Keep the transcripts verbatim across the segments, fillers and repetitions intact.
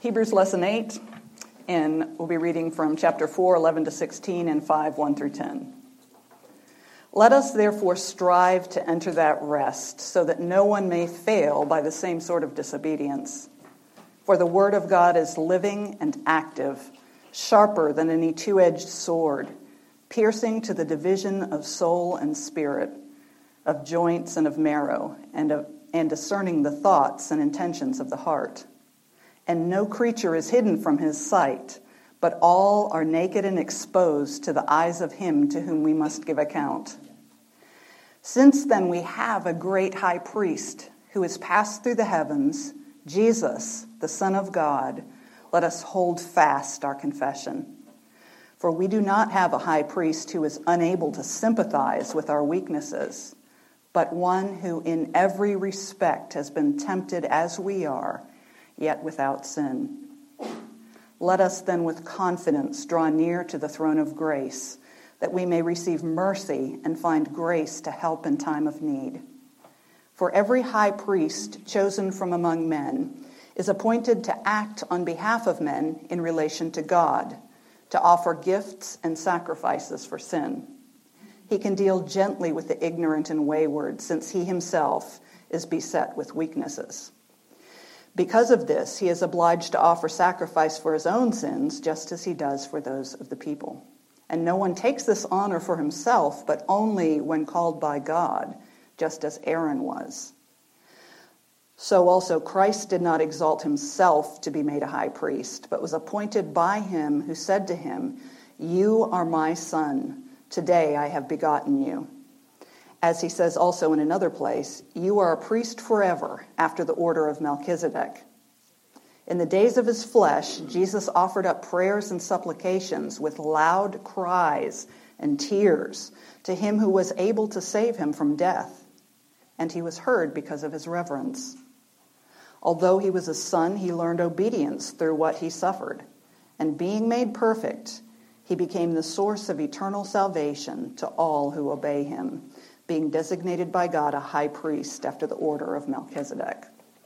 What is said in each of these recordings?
Hebrews lesson eight, and we'll be reading from chapter four, eleven to sixteen, and five, one through ten. Let us therefore strive to enter that rest, so that no one may fail by the same sort of disobedience. For the word of God is living and active, sharper than any two-edged sword, piercing to the division of soul and spirit, of joints and of marrow, and, of, and discerning the thoughts and intentions of the heart. And no creature is hidden from his sight, but all are naked and exposed to the eyes of him to whom we must give account. Since then we have a great high priest who has passed through the heavens, Jesus, the Son of God, let us hold fast our confession. For we do not have a high priest who is unable to sympathize with our weaknesses, but one who in every respect has been tempted as we are, yet without sin. Let us then with confidence draw near to the throne of grace, that we may receive mercy and find grace to help in time of need. For every high priest chosen from among men is appointed to act on behalf of men in relation to God, to offer gifts and sacrifices for sin. He can deal gently with the ignorant and wayward, since he himself is beset with weaknesses. Because of this, he is obliged to offer sacrifice for his own sins, just as he does for those of the people. And no one takes this honor for himself, but only when called by God, just as Aaron was. So also Christ did not exalt himself to be made a high priest, but was appointed by him who said to him, "You are my son, today I have begotten you." As he says also in another place, "You are a priest forever, after the order of Melchizedek." In the days of his flesh, Jesus offered up prayers and supplications with loud cries and tears to him who was able to save him from death, and he was heard because of his reverence. Although he was a son, he learned obedience through what he suffered, and being made perfect, he became the source of eternal salvation to all who obey him, being designated by God a high priest after the order of Melchizedek.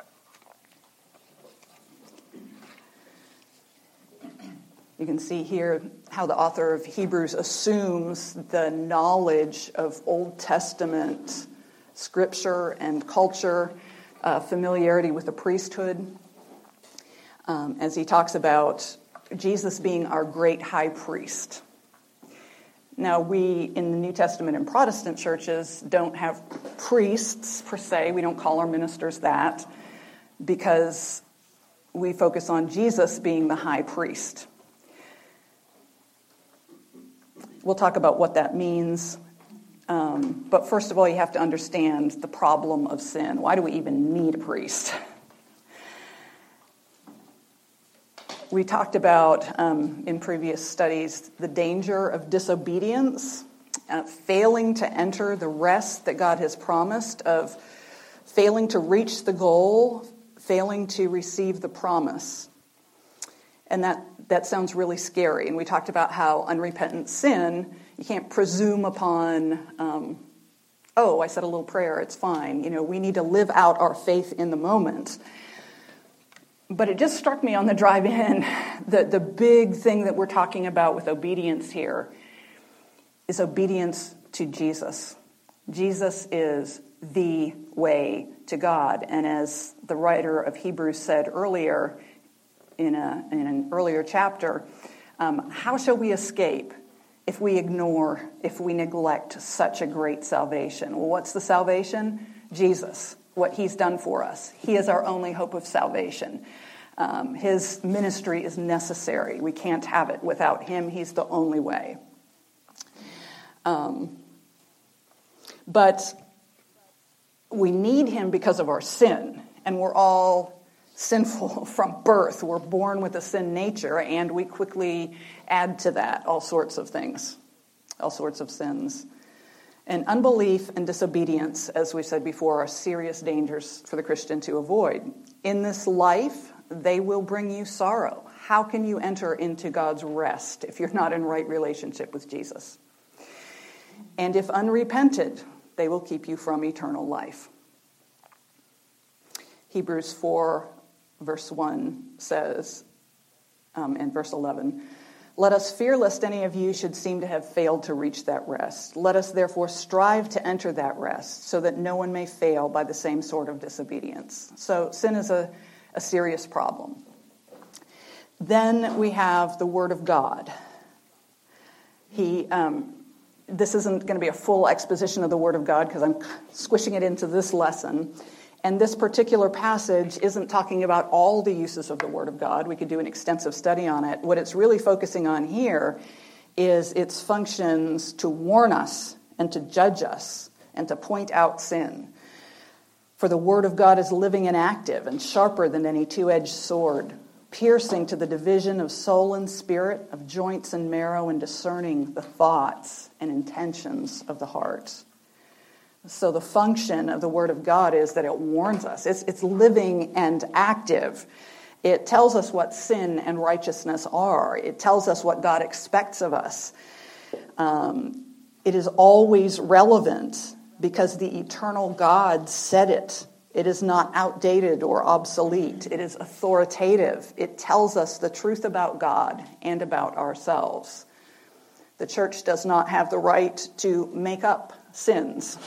You can see here how the author of Hebrews assumes the knowledge of Old Testament scripture and culture, uh, familiarity with the priesthood, um, as he talks about Jesus being our great high priest. Now, we in the New Testament and Protestant churches don't have priests per se. We don't call our ministers that because we focus on Jesus being the high priest. We'll talk about what that means. Um, but first of all, you have to understand the problem of sin. Why do we even need a priest? We talked about, um, in previous studies, the danger of disobedience, uh, failing to enter the rest that God has promised, of failing to reach the goal, failing to receive the promise. And that, that sounds really scary. And we talked about how unrepentant sin, you can't presume upon, um, oh, I said a little prayer, it's fine. You know, we need to live out our faith in the moment. But it just struck me on the drive in that the big thing that we're talking about with obedience here is obedience to Jesus. Jesus is the way to God. And as the writer of Hebrews said earlier in, a, in an earlier chapter, um, how shall we escape if we ignore, if we neglect such a great salvation? Well, what's the salvation? Jesus. What he's done for us. He is our only hope of salvation. Um, his ministry is necessary. We can't have it without him. He's the only way. Um, but we need him because of our sin. And we're all sinful from birth. We're born with a sin nature, and we quickly add to that all sorts of things, all sorts of sins. And unbelief and disobedience, as we said before, are serious dangers for the Christian to avoid. In this life, they will bring you sorrow. How can you enter into God's rest if you're not in right relationship with Jesus? And if unrepented, they will keep you from eternal life. Hebrews four verse one says, um, and verse eleven, "Let us fear lest any of you should seem to have failed to reach that rest. Let us therefore strive to enter that rest, so that no one may fail by the same sort of disobedience." So sin is a, a serious problem. Then we have the Word of God. He, um, this isn't going to be a full exposition of the Word of God because I'm squishing it into this lesson. And this particular passage isn't talking about all the uses of the Word of God. We could do an extensive study on it. What it's really focusing on here is its functions to warn us and to judge us and to point out sin. For the Word of God is living and active and sharper than any two-edged sword, piercing to the division of soul and spirit, of joints and marrow, and discerning the thoughts and intentions of the heart. So the function of the Word of God is that it warns us. It's, it's living and active. It tells us what sin and righteousness are. It tells us what God expects of us. Um, it is always relevant because the eternal God said it. It is not outdated or obsolete. It is authoritative. It tells us the truth about God and about ourselves. The church does not have the right to make up sins.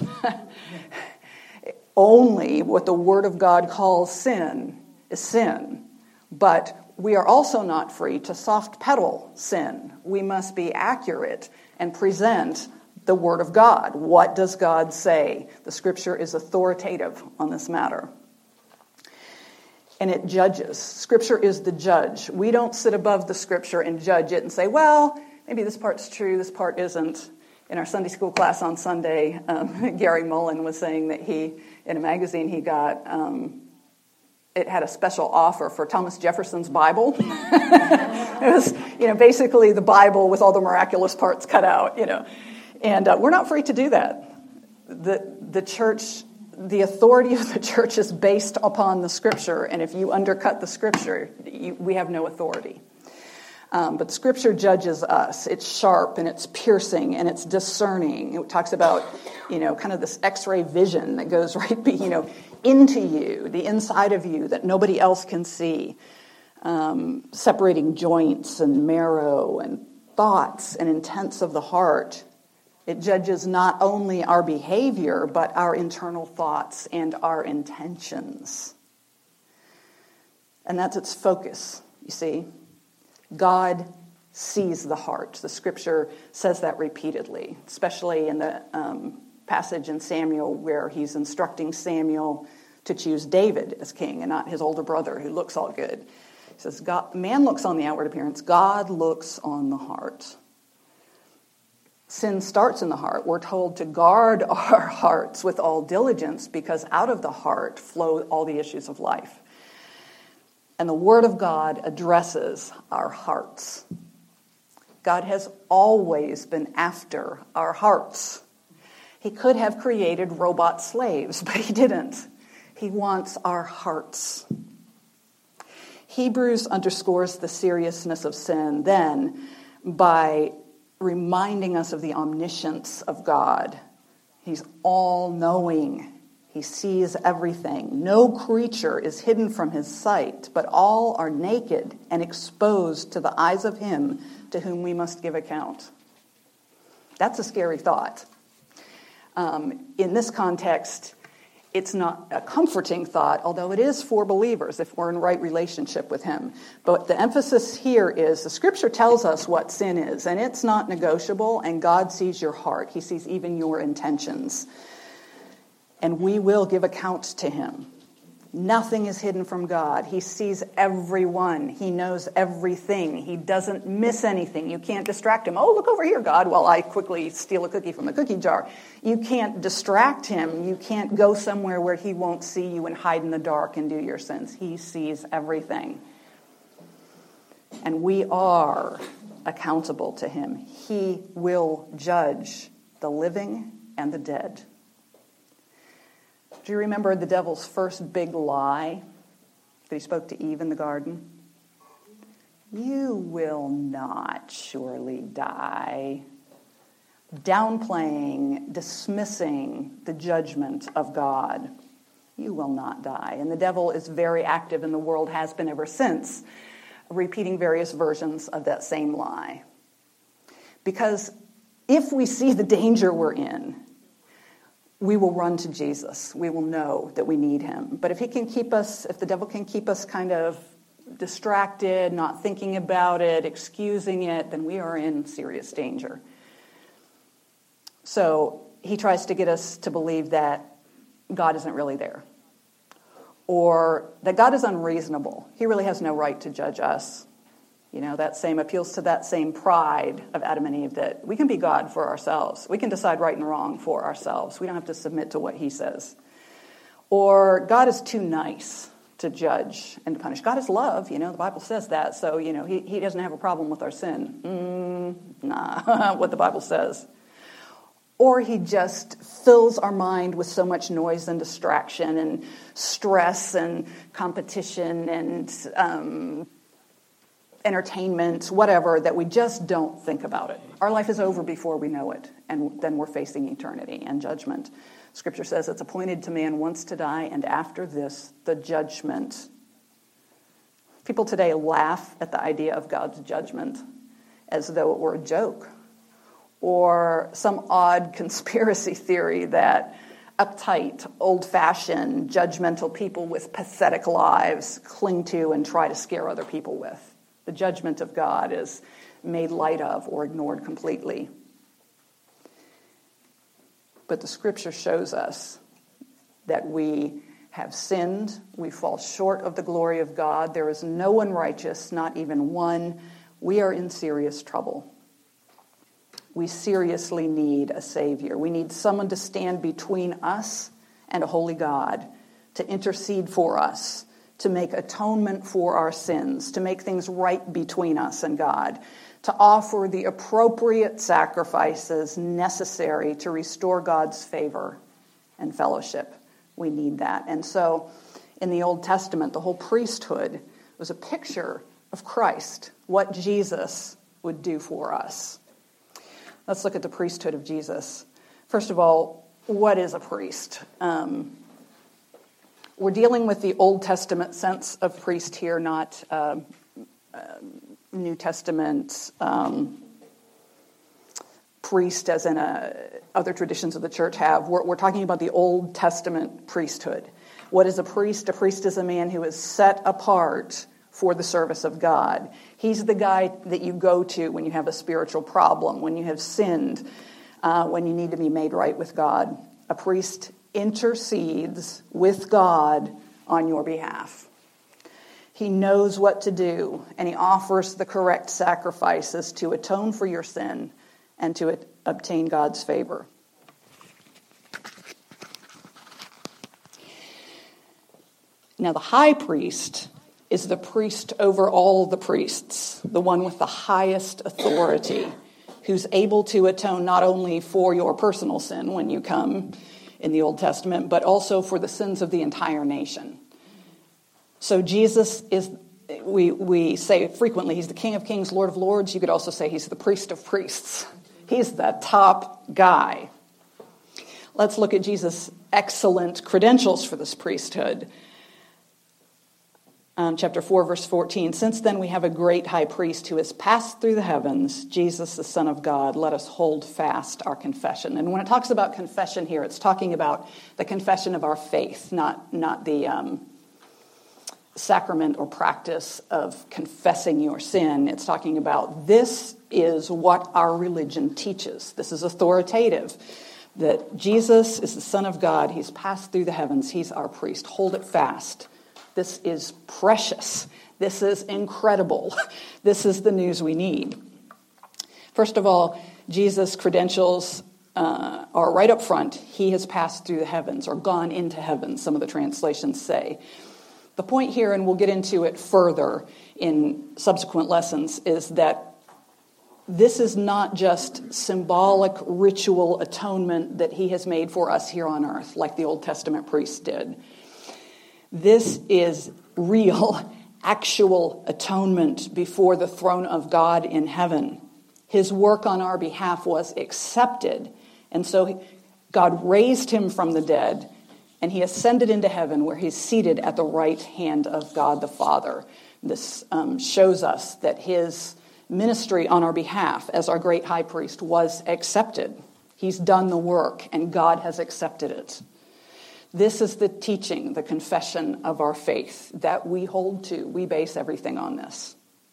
Only what the Word of God calls sin is sin. But we are also not free to soft pedal sin. We must be accurate and present the Word of God. What does God say? The Scripture is authoritative on this matter. And it judges. Scripture is the judge. We don't sit above the Scripture and judge it and say, well, maybe this part's true, this part isn't. In our Sunday school class on Sunday, um, Gary Mullen was saying that he, in a magazine he got, um, it had a special offer for Thomas Jefferson's Bible. It was, you know, basically the Bible with all the miraculous parts cut out, you know. And uh, we're not free to do that. The the church, the authority of the church is based upon the Scripture, and if you undercut the Scripture, you, we have no authority. Um, but Scripture judges us. It's sharp and it's piercing and it's discerning. It talks about, you know, kind of this X-ray vision that goes right, be, you know, into you, the inside of you that nobody else can see, um, separating joints and marrow and thoughts and intents of the heart. It judges not only our behavior, but our internal thoughts and our intentions. And that's its focus, you see. God sees the heart. The Scripture says that repeatedly, especially in the um, passage in Samuel where he's instructing Samuel to choose David as king and not his older brother who looks all good. He says, God, man looks on the outward appearance, God looks on the heart. Sin starts in the heart. We're told to guard our hearts with all diligence because out of the heart flow all the issues of life. And the Word of God addresses our hearts. God has always been after our hearts. He could have created robot slaves, but he didn't. He wants our hearts. Hebrews underscores the seriousness of sin then by reminding us of the omniscience of God. He's all-knowing. He sees everything. No creature is hidden from his sight, but all are naked and exposed to the eyes of him to whom we must give account. That's a scary thought. Um, in this context, it's not a comforting thought, although it is for believers if we're in right relationship with him. But the emphasis here is the Scripture tells us what sin is, and it's not negotiable, and God sees your heart. He sees even your intentions. And we will give account to him. Nothing is hidden from God. He sees everyone. He knows everything. He doesn't miss anything. You can't distract him. Oh, look over here, God, while I quickly steal a cookie from the cookie jar. You can't distract him. You can't go somewhere where he won't see you and hide in the dark and do your sins. He sees everything. And we are accountable to him. He will judge the living and the dead. Do you remember the devil's first big lie that he spoke to Eve in the garden? You will not surely die. Downplaying, dismissing the judgment of God. You will not die. And the devil is very active in the world, has been ever since, repeating various versions of that same lie. Because if we see the danger we're in, we will run to Jesus. We will know that we need him. But if he can keep us, if the devil can keep us kind of distracted, not thinking about it, excusing it, then we are in serious danger. So he tries to get us to believe that God isn't really there, or that God is unreasonable. He really has no right to judge us. You know, that same appeals to that same pride of Adam and Eve, that we can be God for ourselves. We can decide right and wrong for ourselves. We don't have to submit to what he says. Or God is too nice to judge and to punish. God is love, you know, the Bible says that. So, you know, he, he doesn't have a problem with our sin. Mm, nah, what the Bible says. Or he just fills our mind with so much noise and distraction and stress and competition and um, entertainment, whatever, that we just don't think about it. Our life is over before we know it, and then we're facing eternity and judgment. Scripture says it's appointed to man once to die, and after this, the judgment. People today laugh at the idea of God's judgment as though it were a joke, or some odd conspiracy theory that uptight, old-fashioned, judgmental people with pathetic lives cling to and try to scare other people with. The judgment of God is made light of or ignored completely. But the Scripture shows us that we have sinned, we fall short of the glory of God. There is no one righteous, not even one. We are in serious trouble. We seriously need a Savior. We need someone to stand between us and a holy God, to intercede for us, to make atonement for our sins, to make things right between us and God, to offer the appropriate sacrifices necessary to restore God's favor and fellowship. We need that. And so in the Old Testament, the whole priesthood was a picture of Christ, what Jesus would do for us. Let's look at the priesthood of Jesus. First of all, what is a priest? Um, we're dealing with the Old Testament sense of priest here, not uh, uh, New Testament um, priest as in a, other traditions of the church have. We're, we're talking about the Old Testament priesthood. What is a priest? A priest is a man who is set apart for the service of God. He's the guy that you go to when you have a spiritual problem, when you have sinned, uh, when you need to be made right with God. A priest intercedes with God on your behalf. He knows what to do, and he offers the correct sacrifices to atone for your sin and to it, obtain God's favor. Now, the high priest is the priest over all the priests, the one with the highest authority, who's able to atone not only for your personal sin when you come in the Old Testament, but also for the sins of the entire nation. So Jesus is, we, we say frequently, he's the King of Kings, Lord of Lords. You could also say he's the priest of priests. He's the top guy. Let's look at Jesus' excellent credentials for this priesthood. Um, chapter four, verse fourteen, since then we have a great high priest who has passed through the heavens, Jesus, the Son of God. Let us hold fast our confession. And when it talks about confession here, it's talking about the confession of our faith, not, not the um, sacrament or practice of confessing your sin. It's talking about this is what our religion teaches. This is authoritative, that Jesus is the Son of God. He's passed through the heavens. He's our priest. Hold it fast. This is precious. This is incredible. This is the news we need. First of all, Jesus' credentials uh, are right up front. He has passed through the heavens or gone into heaven, some of the translations say. The point here, and we'll get into it further in subsequent lessons, is that this is not just symbolic ritual atonement that he has made for us here on earth, like the Old Testament priests did. This is real, actual atonement before the throne of God in heaven. His work on our behalf was accepted, and so God raised him from the dead, and he ascended into heaven where he's seated at the right hand of God the Father. This um, shows us that his ministry on our behalf as our great high priest was accepted. He's done the work, and God has accepted it. This is the teaching, the confession of our faith that we hold to. We base everything on this.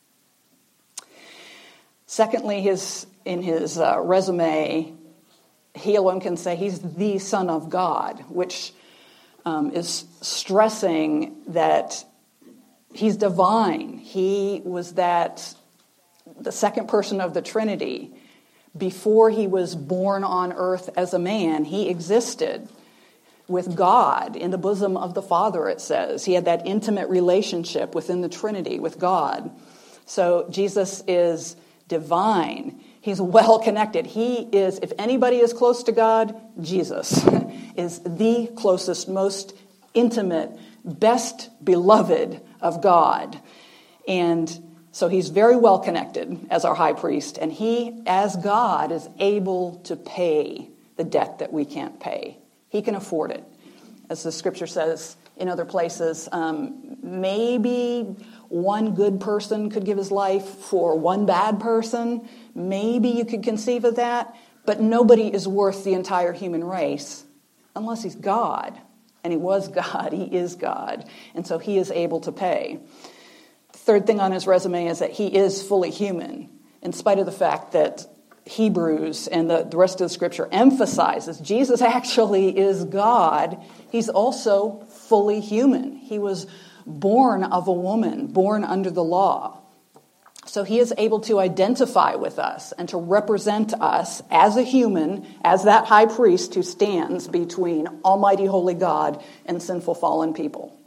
Secondly, his in his uh, resume, he alone can say he's the Son of God, which um, is stressing that he's divine. He was that the second person of the Trinity. Before he was born on earth as a man, he existed with God in the bosom of the Father, it says. He had that intimate relationship within the Trinity with God. So Jesus is divine. He's well connected. He is, if anybody is close to God, Jesus is the closest, most intimate, best beloved of God. And so he's very well connected as our high priest, and he, as God, is able to pay the debt that we can't pay. He can afford it. As the scripture says in other places, um, maybe one good person could give his life for one bad person. Maybe you could conceive of that, but nobody is worth the entire human race unless he's God. And he was God. He is God. And so he is able to pay. The third thing on his resume is that he is fully human, in spite of the fact that Hebrews and the, the rest of the scripture emphasizes Jesus actually is God. He's also fully human. He was born of a woman, born under the law. So he is able to identify with us and to represent us as a human, as that high priest who stands between almighty holy God and sinful fallen people.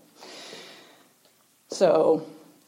So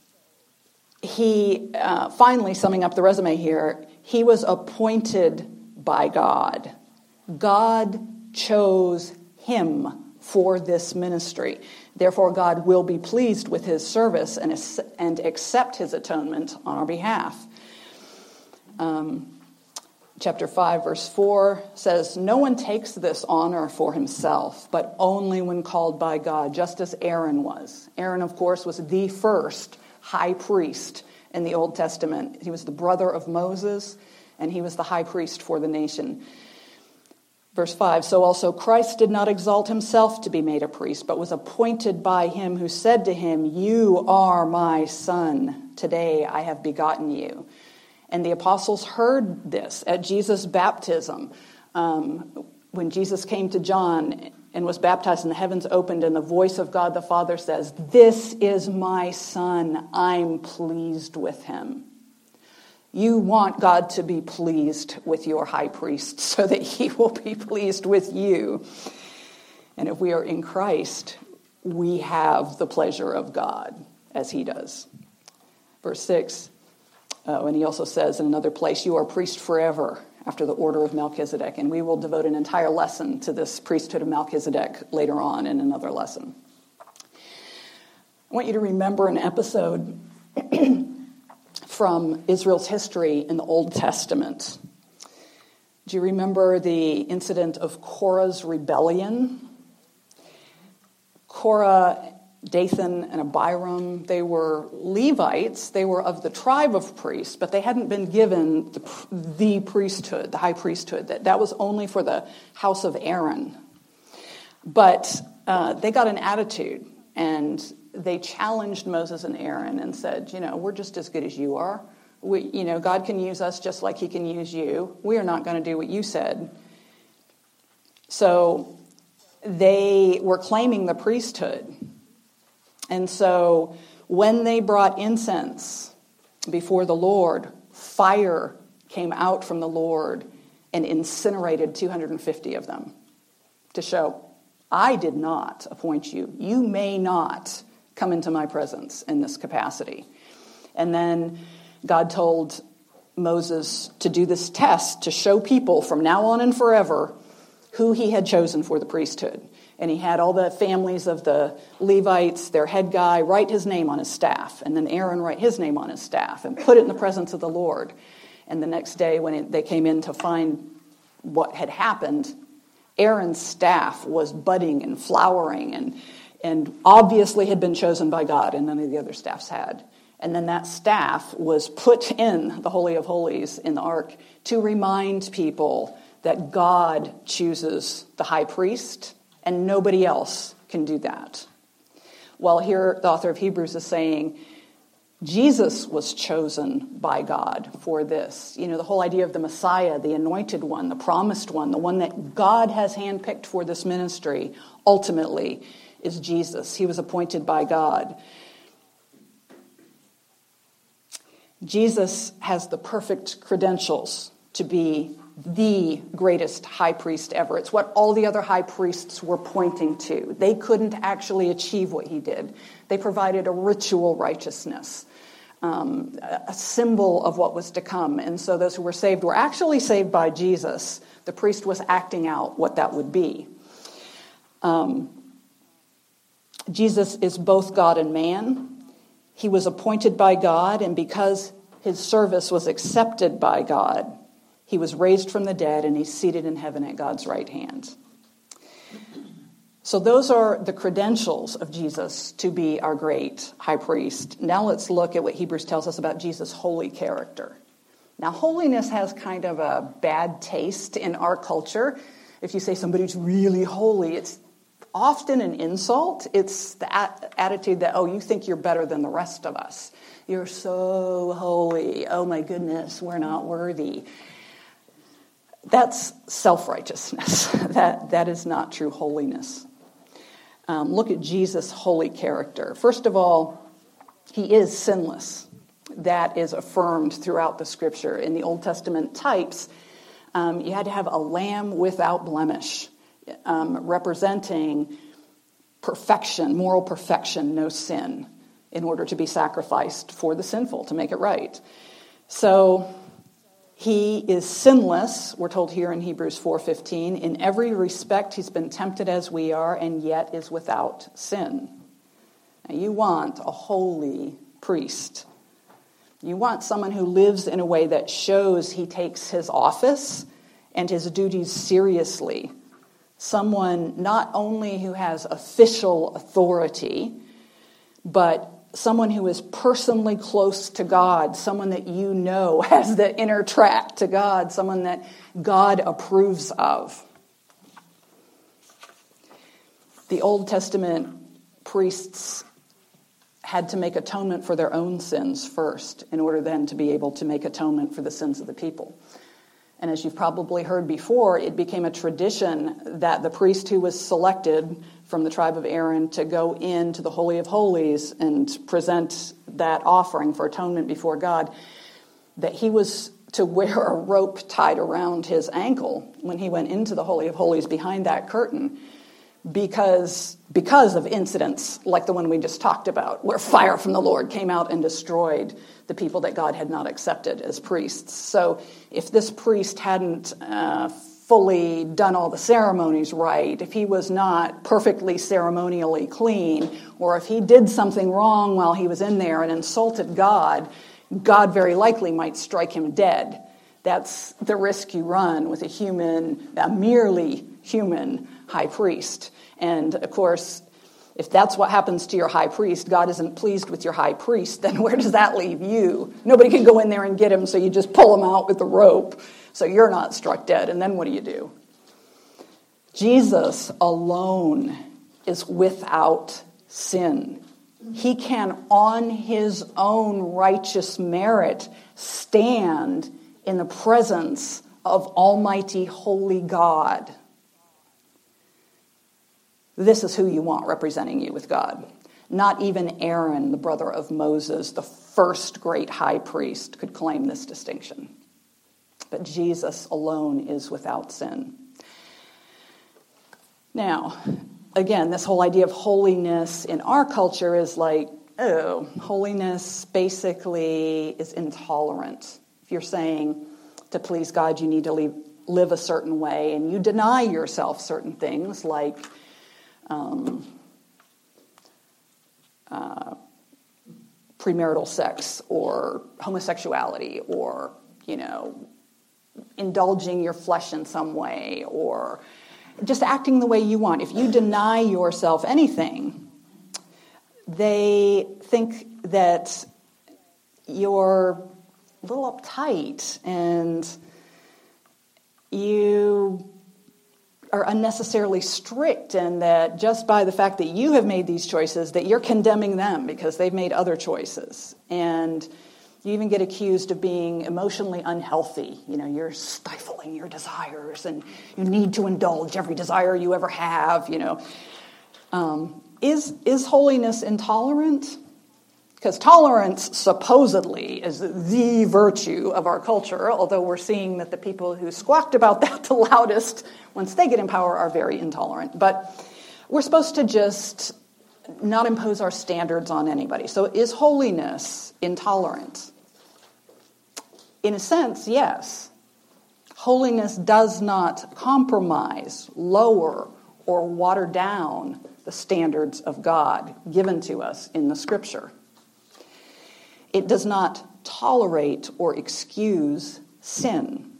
he, uh, finally summing up the resume here, he was appointed by God. God chose him for this ministry. Therefore, God will be pleased with his service and, and accept his atonement on our behalf. Um, chapter five, verse four says, "No one takes this honor for himself, but only when called by God, just as Aaron was." Aaron, of course, was the first high priest in the Old Testament. He was the brother of Moses, and he was the high priest for the nation. Verse five, "So also Christ did not exalt himself to be made a priest, but was appointed by him who said to him, 'You are my son. Today I have begotten you.'" And the apostles heard this at Jesus' baptism. Um, when Jesus came to John and was baptized, and the heavens opened, and the voice of God the Father says, "This is my son. I'm pleased with him." You want God to be pleased with your high priest so that he will be pleased with you. And if we are in Christ, we have the pleasure of God as he does. Verse six, uh, and he also says in another place, "You are a priest forever after the order of Melchizedek." And we will devote an entire lesson to this priesthood of Melchizedek later on in another lesson. I want you to remember an episode from Israel's history in the Old Testament. Do you remember the incident of Korah's rebellion? Korah, Dathan, and Abiram, they were Levites. They were of the tribe of priests, but they hadn't been given the, the priesthood, the high priesthood. That, that was only for the house of Aaron. But uh, they got an attitude, and they challenged Moses and Aaron and said, you know, we're just as good as you are. We, you know, God can use us just like he can use you. We are not going to do what you said. So they were claiming the priesthood. And so when they brought incense before the Lord, fire came out from the Lord and incinerated two hundred fifty of them to show, I did not appoint you. You may not come into my presence in this capacity. And then God told Moses to do this test to show people from now on and forever who he had chosen for the priesthood. And he had all the families of the Levites, their head guy, write his name on his staff. And then Aaron write his name on his staff and put it in the presence of the Lord. And the next day when it, they came in to find what had happened, Aaron's staff was budding and flowering and, and obviously had been chosen by God, and none of the other staffs had. And then that staff was put in the Holy of Holies in the ark to remind people that God chooses the high priest and nobody else can do that. Well, here the author of Hebrews is saying Jesus was chosen by God for this. You know, the whole idea of the Messiah, the anointed one, the promised one, the one that God has handpicked for this ministry, ultimately is Jesus. He was appointed by God. Jesus has the perfect credentials to be the greatest high priest ever. It's what all the other high priests were pointing to. They couldn't actually achieve what he did. They provided a ritual righteousness, um, a symbol of what was to come. And so those who were saved were actually saved by Jesus. The priest was acting out what that would be. Um, Jesus is both God and man. He was appointed by God, and because his service was accepted by God, he was raised from the dead, and he's seated in heaven at God's right hand. So those are the credentials of Jesus to be our great high priest. Now let's look at what Hebrews tells us about Jesus' holy character. Now, holiness has kind of a bad taste in our culture. If you say somebody's really holy, it's often an insult. It's the a- attitude that, oh, you think you're better than the rest of us. You're so holy. Oh, my goodness, we're not worthy. That's self-righteousness. that, that is not true holiness. Um, look at Jesus' holy character. First of all, he is sinless. That is affirmed throughout the Scripture. In the Old Testament types, um, you had to have a lamb without blemish, um, representing perfection, moral perfection, no sin, in order to be sacrificed for the sinful, to make it right. So he is sinless, we're told here in Hebrews four fifteen. In every respect, he's been tempted as we are, and yet is without sin. Now, you want a holy priest. You want someone who lives in a way that shows he takes his office and his duties seriously. Someone not only who has official authority, but someone who is personally close to God, someone that you know has the inner track to God, someone that God approves of. The Old Testament priests had to make atonement for their own sins first, in order then to be able to make atonement for the sins of the people. And as you've probably heard before, it became a tradition that the priest who was selected from the tribe of Aaron to go into the Holy of Holies and present that offering for atonement before God, that he was to wear a rope tied around his ankle when he went into the Holy of Holies behind that curtain, because, because of incidents like the one we just talked about, where fire from the Lord came out and destroyed the people that God had not accepted as priests. So if this priest hadn't uh, fully done all the ceremonies right, if he was not perfectly ceremonially clean, or if he did something wrong while he was in there and insulted God, God very likely might strike him dead. That's the risk you run with a human, a merely human high priest. And of course, if that's what happens to your high priest, God isn't pleased with your high priest, then where does that leave you? Nobody can go in there and get him, so you just pull him out with the rope, so you're not struck dead. And then what do you do? Jesus alone is without sin. He can, on his own righteous merit, stand in the presence of Almighty Holy God. This is who you want representing you with God. Not even Aaron, the brother of Moses, the first great high priest, could claim this distinction. But Jesus alone is without sin. Now, again, this whole idea of holiness in our culture is like, oh, holiness basically is intolerant. If you're saying to please God, you need to live, live a certain way, and you deny yourself certain things like Um, uh, premarital sex or homosexuality or, you know, indulging your flesh in some way, or just acting the way you want. If you deny yourself anything, they think that you're a little uptight and you are unnecessarily strict, and that just by the fact that you have made these choices, that you're condemning them because they've made other choices. And you even get accused of being emotionally unhealthy. You know, you're stifling your desires and you need to indulge every desire you ever have, you know. Um, is, is holiness intolerant? Because tolerance supposedly is the virtue of our culture, although we're seeing that the people who squawked about that the loudest, once they get in power, are very intolerant. But we're supposed to just not impose our standards on anybody. So is holiness intolerant? In a sense, yes. Holiness does not compromise, lower, or water down the standards of God given to us in the Scripture. It does not tolerate or excuse sin.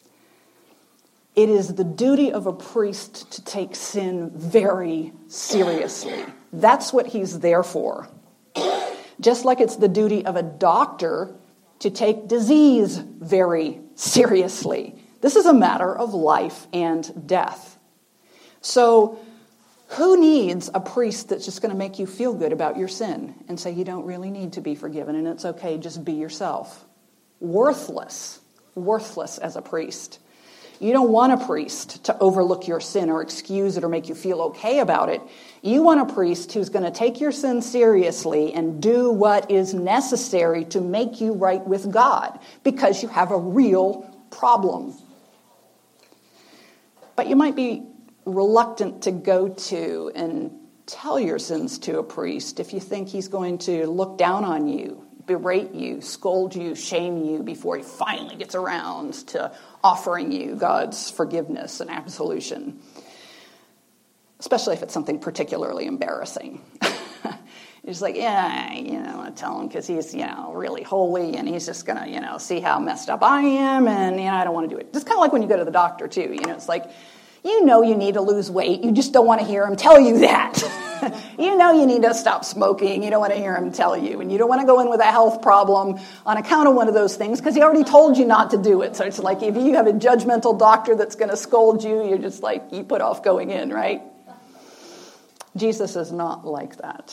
It is the duty of a priest to take sin very seriously. That's what he's there for. Just like it's the duty of a doctor to take disease very seriously. This is a matter of life and death. So, who needs a priest that's just going to make you feel good about your sin and say you don't really need to be forgiven and it's okay, just be yourself? Worthless. Worthless as a priest. You don't want a priest to overlook your sin or excuse it or make you feel okay about it. You want a priest who's going to take your sin seriously and do what is necessary to make you right with God because you have a real problem. But you might be reluctant to go to and tell your sins to a priest if you think he's going to look down on you, berate you, scold you, shame you before he finally gets around to offering you God's forgiveness and absolution, especially if it's something particularly embarrassing. He's like, yeah, you know, I tell him because he's, you know, really holy and he's just going to, you know, see how messed up I am and, you know, I don't want to do it. Just kind of like when you go to the doctor, too. You know, it's like, you know you need to lose weight. You just don't want to hear him tell you that. You know you need to stop smoking. You don't want to hear him tell you. And you don't want to go in with a health problem on account of one of those things because he already told you not to do it. So it's like if you have a judgmental doctor that's going to scold you, you're just like, you put off going in, right? Jesus is not like that.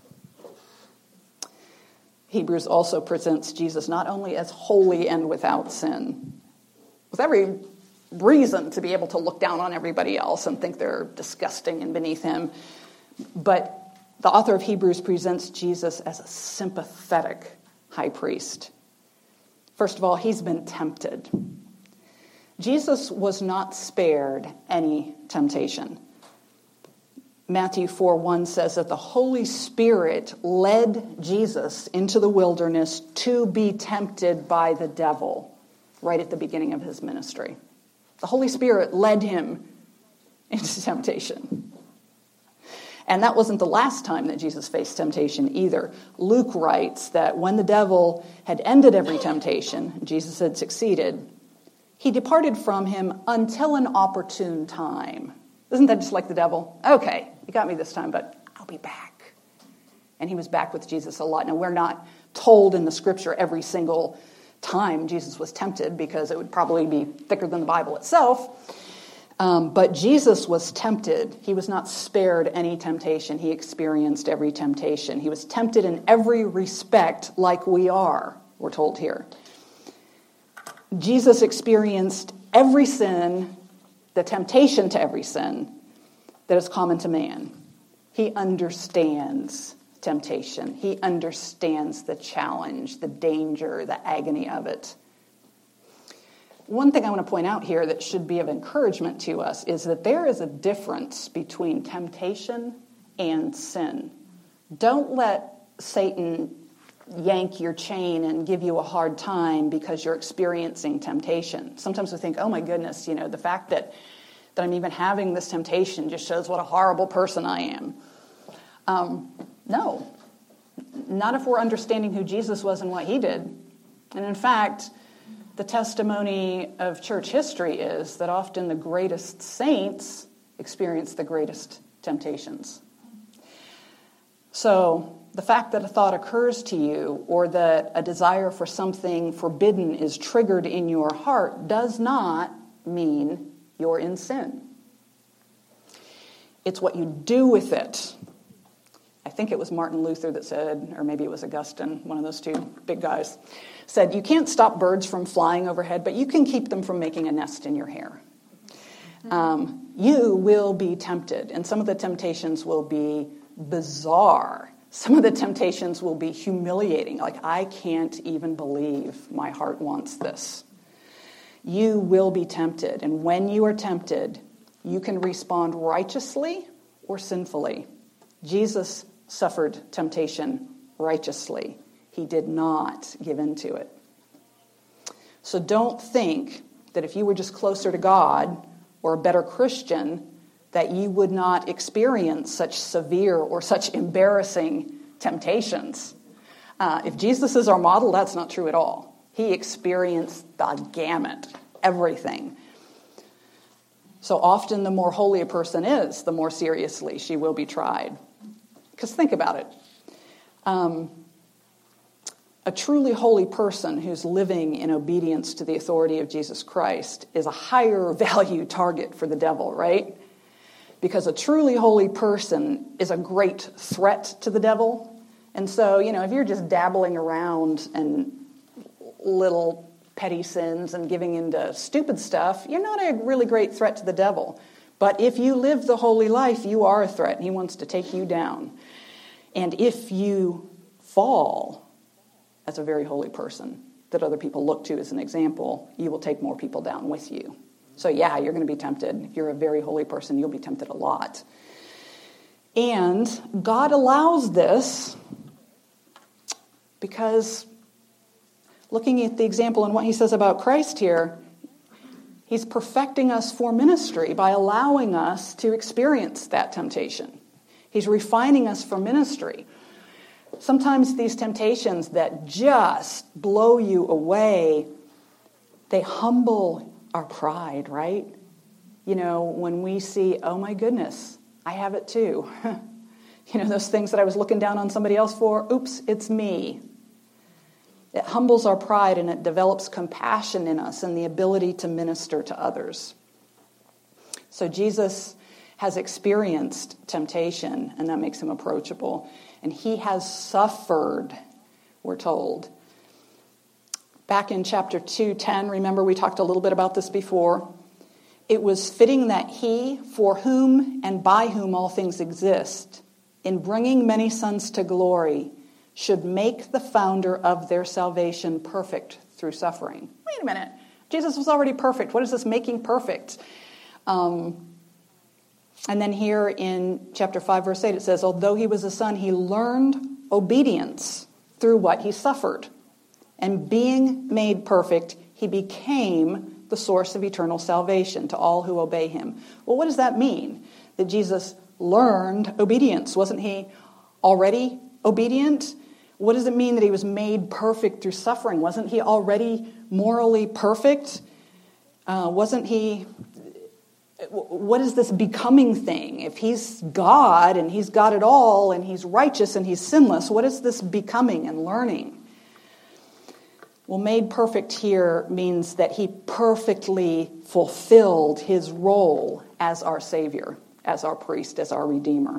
Hebrews also presents Jesus not only as holy and without sin, with every reason to be able to look down on everybody else and think they're disgusting and beneath him. But the author of Hebrews presents Jesus as a sympathetic high priest. First of all, he's been tempted. Jesus was not spared any temptation. Matthew four one says that the Holy Spirit led Jesus into the wilderness to be tempted by the devil right at the beginning of his ministry. The Holy Spirit led him into temptation. And that wasn't the last time that Jesus faced temptation either. Luke writes that when the devil had ended every temptation, Jesus had succeeded, he departed from him until an opportune time. Isn't that just like the devil? Okay, you got me this time, but I'll be back. And he was back with Jesus a lot. Now, we're not told in the Scripture every single time Jesus was tempted because it would probably be thicker than the Bible itself. Um, but Jesus was tempted. He was not spared any temptation. He experienced every temptation. He was tempted in every respect like we are, we're told here. Jesus experienced every sin, the temptation to every sin that is common to man. He understands temptation. He understands the challenge, the danger, the agony of it. One thing I want to point out here that should be of encouragement to us is that there is a difference between temptation and sin. Don't let Satan yank your chain and give you a hard time because you're experiencing temptation. Sometimes we think, oh my goodness, you know, the fact that, that I'm even having this temptation just shows what a horrible person I am. Um, no, not if we're understanding who Jesus was and what he did. And in fact, the testimony of church history is that often the greatest saints experience the greatest temptations. So the fact that a thought occurs to you or that a desire for something forbidden is triggered in your heart does not mean you're in sin. It's what you do with it. I think it was Martin Luther that said, or maybe it was Augustine, one of those two big guys, said, you can't stop birds from flying overhead, but you can keep them from making a nest in your hair. Um, you will be tempted, and some of the temptations will be bizarre. Some of the temptations will be humiliating, like, I can't even believe my heart wants this. You will be tempted, and when you are tempted, you can respond righteously or sinfully. Jesus suffered temptation righteously. He did not give in to it. So don't think that if you were just closer to God or a better Christian, that you would not experience such severe or such embarrassing temptations. Uh, if Jesus is our model, that's not true at all. He experienced the gamut, everything. So often the more holy a person is, the more seriously she will be tried. Because think about it. Um, a truly holy person who's living in obedience to the authority of Jesus Christ is a higher value target for the devil, right? Because a truly holy person is a great threat to the devil. And so, you know, if you're just dabbling around in little petty sins and giving into stupid stuff, you're not a really great threat to the devil. But if you live the holy life, you are a threat. He wants to take you down. And if you fall as a very holy person that other people look to as an example, you will take more people down with you. So yeah, you're going to be tempted. If you're a very holy person, you'll be tempted a lot. And God allows this because looking at the example and what he says about Christ here, he's perfecting us for ministry by allowing us to experience that temptation. He's refining us for ministry. Sometimes these temptations that just blow you away, they humble our pride, right? You know, when we see, oh my goodness, I have it too. You know, those things that I was looking down on somebody else for, oops, it's me. It humbles our pride and it develops compassion in us and the ability to minister to others. So Jesus has experienced temptation, and that makes him approachable. And he has suffered, we're told. Back in chapter two ten, remember we talked a little bit about this before. It was fitting that he, for whom and by whom all things exist, in bringing many sons to glory, should make the founder of their salvation perfect through suffering. Wait a minute. Jesus was already perfect. What is this making perfect? Um, and then here in chapter five, verse eight, it says, although he was a son, he learned obedience through what he suffered. And being made perfect, he became the source of eternal salvation to all who obey him. Well, what does that mean? That Jesus learned obedience. Wasn't he already obedient? What does it mean that he was made perfect through suffering? Wasn't he already morally perfect? Uh, wasn't he... What is this becoming thing? If he's God and he's got it all and he's righteous and he's sinless, what is this becoming and learning? Well, made perfect here means that he perfectly fulfilled his role as our Savior, as our priest, as our Redeemer.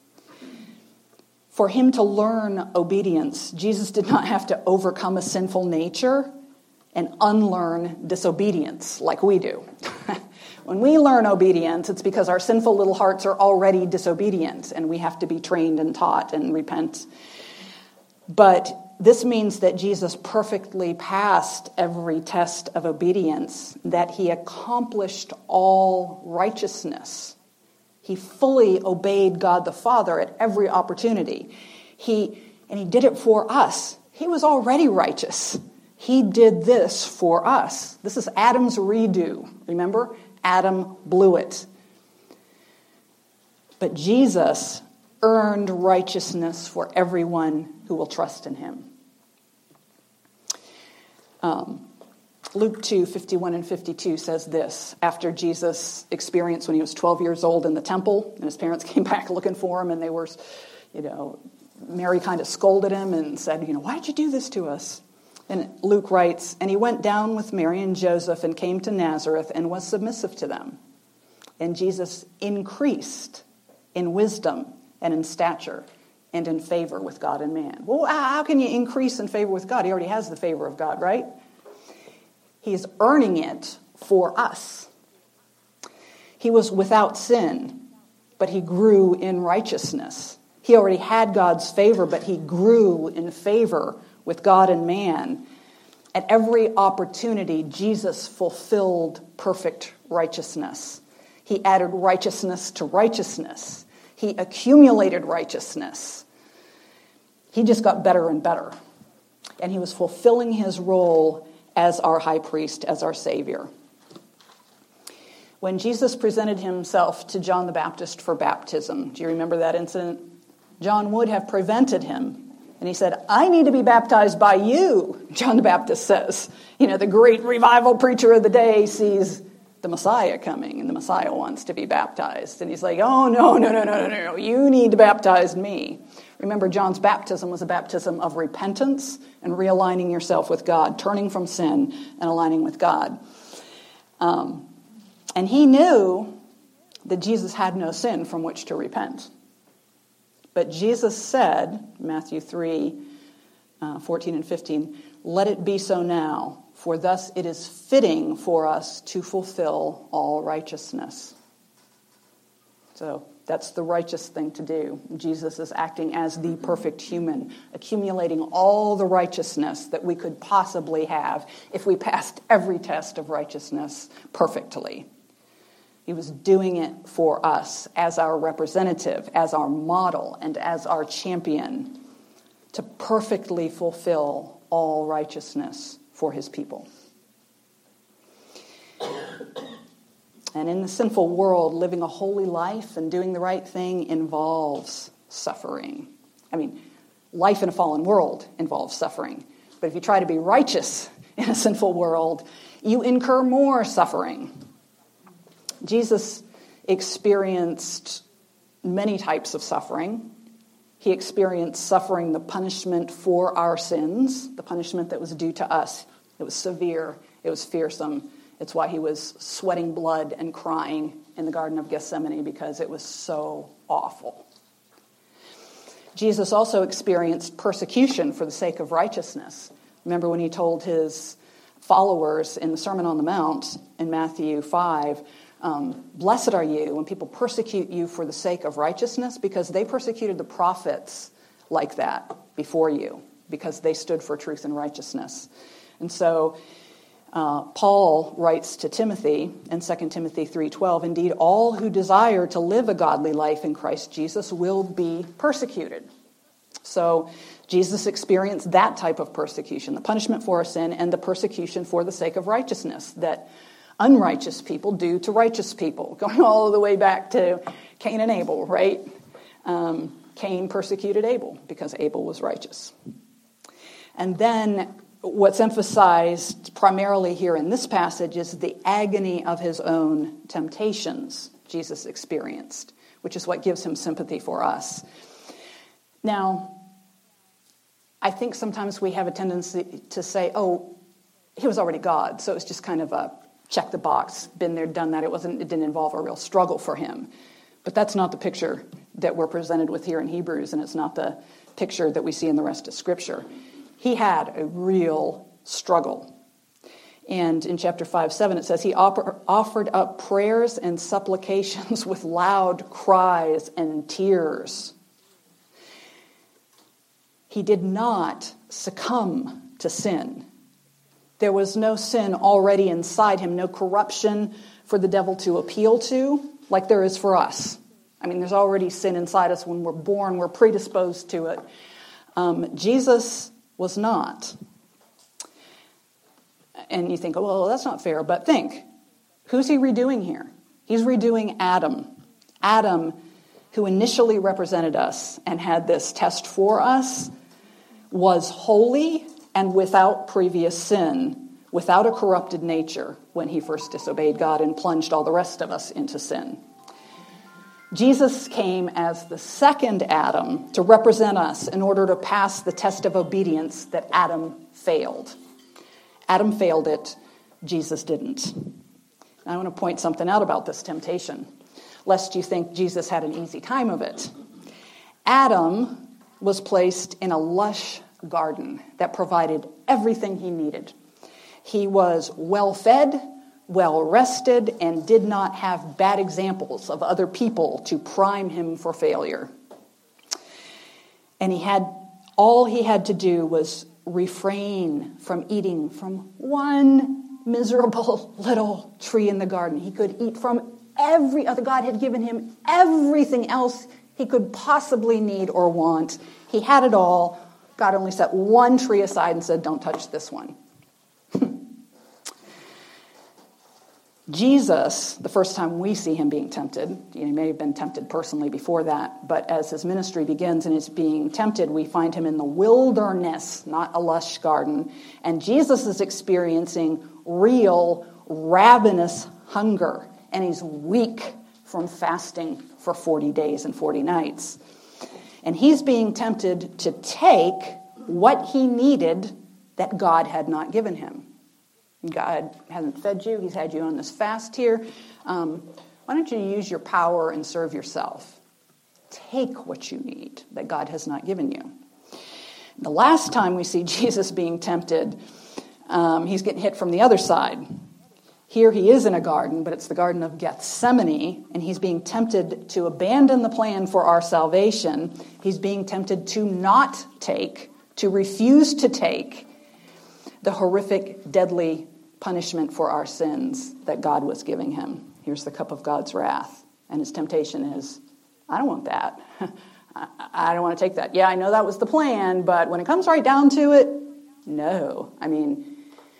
For him to learn obedience, Jesus did not have to overcome a sinful nature and unlearn disobedience like we do. When we learn obedience, it's because our sinful little hearts are already disobedient and we have to be trained and taught and repent. But this means that Jesus perfectly passed every test of obedience, that he accomplished all righteousness. He fully obeyed God the Father at every opportunity. He, and he did it for us. He was already righteous. He did this for us. This is Adam's redo. Remember? Adam blew it. But Jesus earned righteousness for everyone who will trust in him. Um, Luke two, fifty-one and fifty-two says this, after Jesus' experience when he was twelve years old in the temple, and his parents came back looking for him, and they were, you know, Mary kind of scolded him and said, you know, why did you do this to us? And Luke writes, and he went down with Mary and Joseph and came to Nazareth and was submissive to them. And Jesus increased in wisdom and in stature and in favor with God and man. Well, how can you increase in favor with God? He already has the favor of God, right? He's earning it for us. He was without sin, but he grew in righteousness. He already had God's favor, but he grew in favor with God and man. At every opportunity, Jesus fulfilled perfect righteousness. He added righteousness to righteousness. He accumulated righteousness. He just got better and better. And he was fulfilling his role as our high priest, as our Savior. When Jesus presented himself to John the Baptist for baptism, do you remember that incident? John would have prevented him. And he said, I need to be baptized by you, John the Baptist says. You know, the great revival preacher of the day sees the Messiah coming, and the Messiah wants to be baptized. And he's like, oh, no, no, no, no, no, no, you need to baptize me. Remember, John's baptism was a baptism of repentance and realigning yourself with God, turning from sin and aligning with God. Um, and he knew that Jesus had no sin from which to repent. But Jesus said, Matthew three, uh, fourteen and fifteen, let it be so now, for thus it is fitting for us to fulfill all righteousness. So that's the righteous thing to do. Jesus is acting as the perfect human, accumulating all the righteousness that we could possibly have if we passed every test of righteousness perfectly. He was doing it for us as our representative, as our model, and as our champion to perfectly fulfill all righteousness for his people. And in the sinful world, living a holy life and doing the right thing involves suffering. I mean, life in a fallen world involves suffering. But if you try to be righteous in a sinful world, you incur more suffering. Jesus experienced many types of suffering. He experienced suffering, the punishment for our sins, the punishment that was due to us. It was severe. It was fearsome. It's why he was sweating blood and crying in the Garden of Gethsemane, because it was so awful. Jesus also experienced persecution for the sake of righteousness. Remember when he told his followers in the Sermon on the Mount in Matthew five, um, blessed are you when people persecute you for the sake of righteousness, because they persecuted the prophets like that before you, because they stood for truth and righteousness. And so uh, Paul writes to Timothy in Second Timothy three twelve, indeed, all who desire to live a godly life in Christ Jesus will be persecuted. So Jesus experienced that type of persecution, the punishment for our sin and the persecution for the sake of righteousness that unrighteous people do to righteous people, going all the way back to Cain and Abel, right? Um, Cain persecuted Abel because Abel was righteous. And then what's emphasized primarily here in this passage is the agony of his own temptations Jesus experienced, which is what gives him sympathy for us. Now, I think sometimes we have a tendency to say, oh, he was already God, so it's just kind of a check the box, been there, done that. It wasn't. It didn't involve a real struggle for him. But that's not the picture that we're presented with here in Hebrews, and it's not the picture that we see in the rest of Scripture. He had a real struggle. And in chapter five, seven, it says, he offer, offered up prayers and supplications with loud cries and tears. He did not succumb to sin. There was no sin already inside him, no corruption for the devil to appeal to, like there is for us. I mean, there's already sin inside us when we're born. We're predisposed to it. Um, Jesus was not. And you think, oh, well, that's not fair. But think, who's he redoing here? He's redoing Adam. Adam, who initially represented us and had this test for us, was holy and without previous sin, without a corrupted nature when he first disobeyed God and plunged all the rest of us into sin. Jesus came as the second Adam to represent us in order to pass the test of obedience that Adam failed. Adam failed it, Jesus didn't. I want to point something out about this temptation, lest you think Jesus had an easy time of it. Adam was placed in a lush garden that provided everything he needed. He was well-fed, well-rested, and did not have bad examples of other people to prime him for failure. And he had, all he had to do was refrain from eating from one miserable little tree in the garden. He could eat from every other. God had given him everything else he could possibly need or want. He had it all. God only set one tree aside and said, don't touch this one. Jesus, the first time we see him being tempted, he may have been tempted personally before that, but as his ministry begins and is being tempted, we find him in the wilderness, not a lush garden. And Jesus is experiencing real, ravenous hunger, and he's weak from fasting for forty days and forty nights. And he's being tempted to take what he needed that God had not given him. God hasn't fed you. He's had you on this fast here. Um, why don't you use your power and serve yourself? Take what you need that God has not given you. The last time we see Jesus being tempted, um, he's getting hit from the other side. Here he is in a garden, but it's the Garden of Gethsemane, and he's being tempted to abandon the plan for our salvation. He's being tempted to not take, to refuse to take the horrific, deadly punishment for our sins that God was giving him. Here's the cup of God's wrath. And his temptation is, I don't want that. I don't want to take that. Yeah, I know that was the plan, but when it comes right down to it, no. I mean,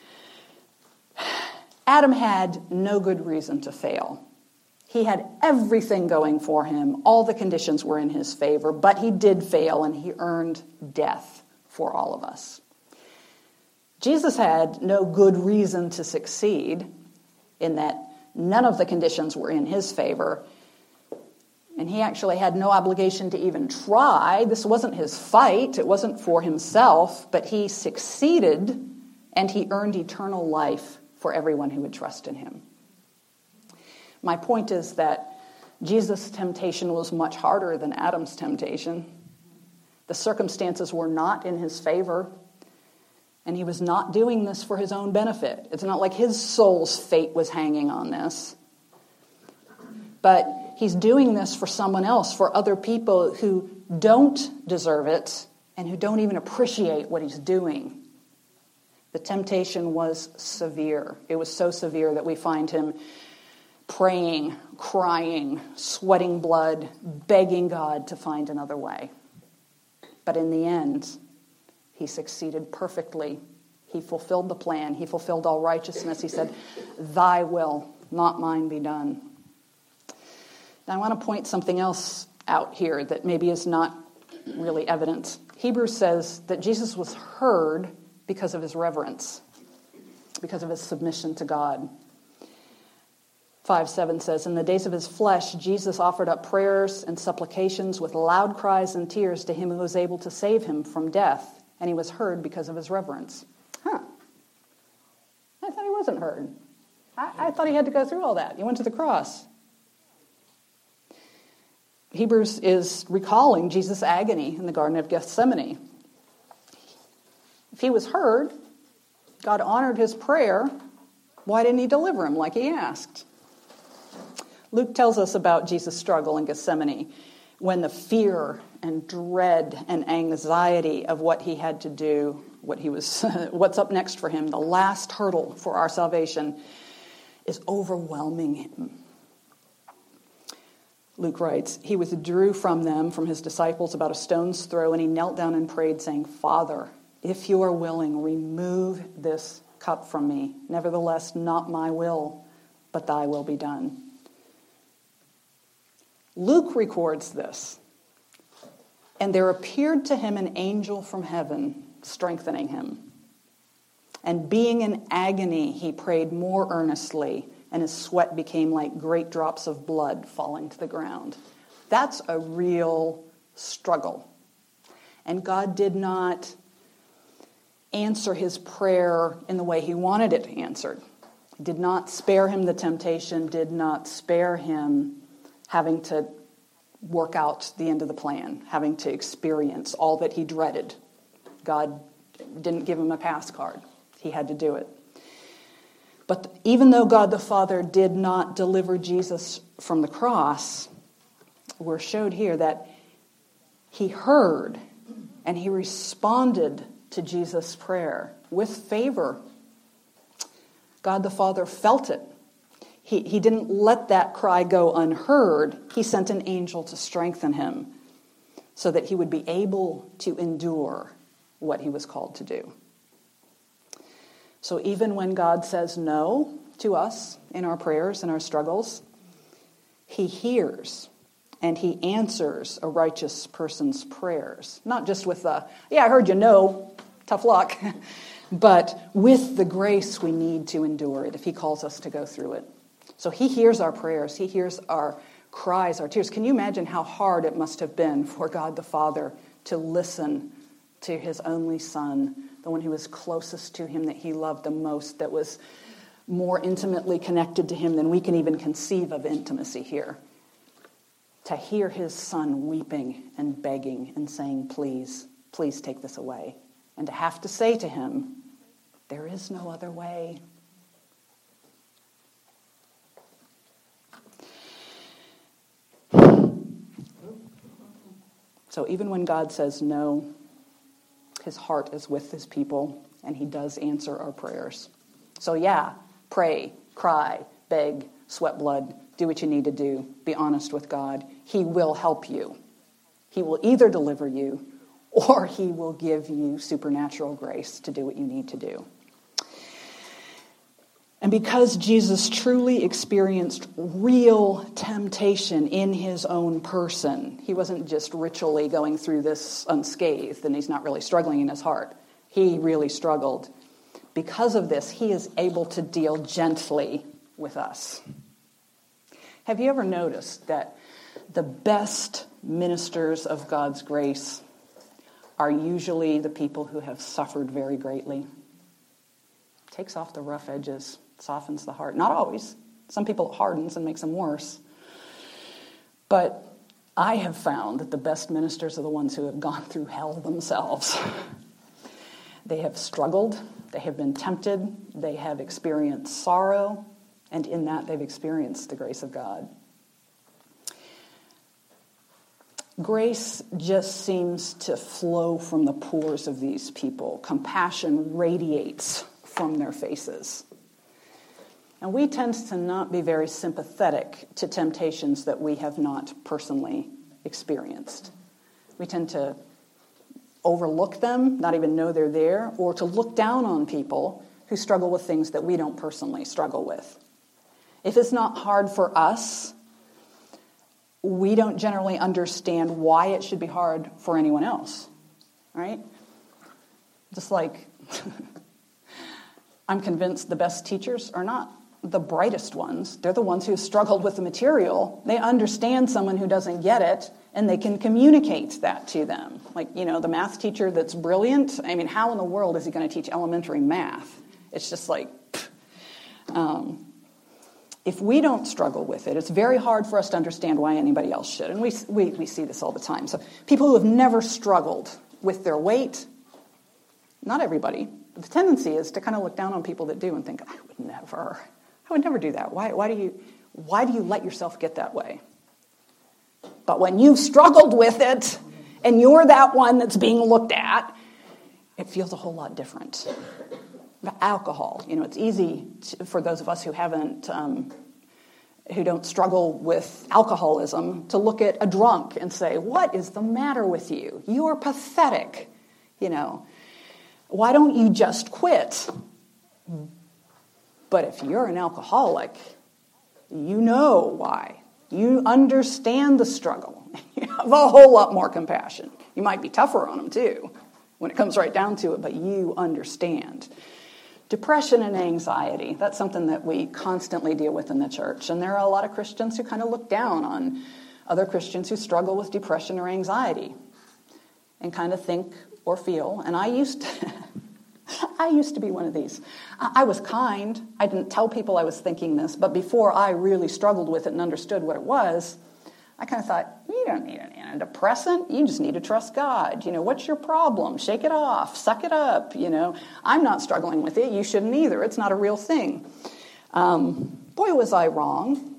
Adam had no good reason to fail. He had everything going for him. All the conditions were in his favor, but he did fail, and he earned death for all of us. Jesus had no good reason to succeed in that none of the conditions were in his favor, and he actually had no obligation to even try. This wasn't his fight. It wasn't for himself, but he succeeded, and he earned eternal life for everyone who would trust in him. My point is that Jesus' temptation was much harder than Adam's temptation. The circumstances were not in his favor. And he was not doing this for his own benefit. It's not like his soul's fate was hanging on this. But he's doing this for someone else, for other people who don't deserve it and who don't even appreciate what he's doing. The temptation was severe. It was so severe that we find him praying, crying, sweating blood, begging God to find another way. But in the end, he succeeded perfectly. He fulfilled the plan. He fulfilled all righteousness. He said, thy will, not mine, be done. Now I want to point something else out here that maybe is not really evident. Hebrews says that Jesus was heard because of his reverence, because of his submission to God. five seven says, in the days of his flesh, Jesus offered up prayers and supplications with loud cries and tears to him who was able to save him from death. And he was heard because of his reverence. Huh. I thought he wasn't heard. I, I thought he had to go through all that. He went to the cross. Hebrews is recalling Jesus' agony in the Garden of Gethsemane. If he was heard, God honored his prayer, why didn't he deliver him like he asked? Luke tells us about Jesus' struggle in Gethsemane, when the fear and dread and anxiety of what he had to do, what he was, what's up next for him, the last hurdle for our salvation, is overwhelming him. Luke writes, he withdrew from them, from his disciples, about a stone's throw, and he knelt down and prayed, saying, Father, if you are willing, remove this cup from me. Nevertheless, not my will, but thy will be done. Luke records this. And there appeared to him an angel from heaven, strengthening him. And being in agony, he prayed more earnestly, and his sweat became like great drops of blood falling to the ground. That's a real struggle. And God did not answer his prayer in the way he wanted it answered. Did not spare him the temptation, did not spare him having to work out the end of the plan, having to experience all that he dreaded. God didn't give him a pass card. He had to do it. But even though God the Father did not deliver Jesus from the cross, we're showed here that he heard and he responded to Jesus' prayer with favor. God the Father felt it. He, he didn't let that cry go unheard. He sent an angel to strengthen him so that he would be able to endure what he was called to do. So even when God says no to us in our prayers and our struggles, he hears and he answers a righteous person's prayers. Not just with the, yeah, I heard you no, tough luck, but with the grace we need to endure it if he calls us to go through it. So he hears our prayers. He hears our cries, our tears. Can you imagine how hard it must have been for God the Father to listen to his only Son, the one who was closest to him, that he loved the most, that was more intimately connected to him than we can even conceive of intimacy here. To hear his Son weeping and begging and saying, please, please take this away. And to have to say to him, there is no other way. So even when God says no, his heart is with his people, and he does answer our prayers. So yeah, pray, cry, beg, sweat blood, do what you need to do, be honest with God. He will help you. He will either deliver you, or he will give you supernatural grace to do what you need to do. And because Jesus truly experienced real temptation in his own person, he wasn't just ritually going through this unscathed, and he's not really struggling in his heart. He really struggled. Because of this, he is able to deal gently with us. Have you ever noticed that the best ministers of God's grace are usually the people who have suffered very greatly? Takes off the rough edges. Softens the heart. Not always. Some people it hardens and makes them worse. But I have found that the best ministers are the ones who have gone through hell themselves. They have struggled. They have been tempted. They have experienced sorrow. And in that, they've experienced the grace of God. Grace just seems to flow from the pores of these people. Compassion radiates from their faces. And we tend to not be very sympathetic to temptations that we have not personally experienced. We tend to overlook them, not even know they're there, or to look down on people who struggle with things that we don't personally struggle with. If it's not hard for us, we don't generally understand why it should be hard for anyone else, right? Just like I'm convinced the best teachers are not the brightest ones. They're the ones who struggled with the material. They understand someone who doesn't get it, and they can communicate that to them. Like, you know, the math teacher that's brilliant, I mean, how in the world is he going to teach elementary math? It's just like, um, if we don't struggle with it, it's very hard for us to understand why anybody else should. And we, we, we see this all the time. So people who have never struggled with their weight, not everybody, but the tendency is to kind of look down on people that do and think, I would never... I would never do that. Why, why do you, why do you let yourself get that way? But when you've struggled with it, and you're that one that's being looked at, it feels a whole lot different. But alcohol, you know, it's easy to, for those of us who haven't, um, who don't struggle with alcoholism, to look at a drunk and say, "What is the matter with you? You are pathetic." You know, why don't you just quit? But if you're an alcoholic, you know why. You understand the struggle. You have a whole lot more compassion. You might be tougher on them too, when it comes right down to it, but you understand. Depression and anxiety, that's something that we constantly deal with in the church. And there are a lot of Christians who kind of look down on other Christians who struggle with depression or anxiety and kind of think or feel. And I used to, I used to be one of these. I was kind. I didn't tell people I was thinking this, but before I really struggled with it and understood what it was, I kind of thought, you don't need an antidepressant. You just need to trust God. You know, what's your problem? Shake it off. Suck it up. You know, I'm not struggling with it. You shouldn't either. It's not a real thing. Um, boy, was I wrong.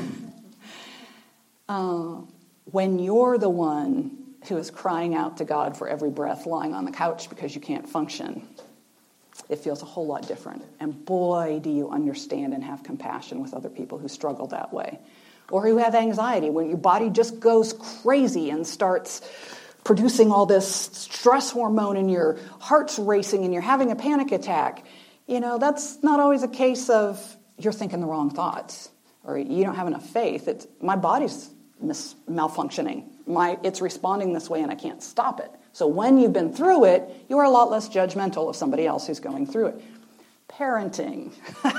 uh, when you're the one who is crying out to God for every breath lying on the couch because you can't function, it feels a whole lot different. And boy, do you understand and have compassion with other people who struggle that way. Or who have anxiety, when your body just goes crazy and starts producing all this stress hormone and your heart's racing and you're having a panic attack. You know, that's not always a case of you're thinking the wrong thoughts or you don't have enough faith. It's my body's mis- malfunctioning. My it's responding this way and I can't stop it. So when you've been through it, you are a lot less judgmental of somebody else who's going through it. Parenting.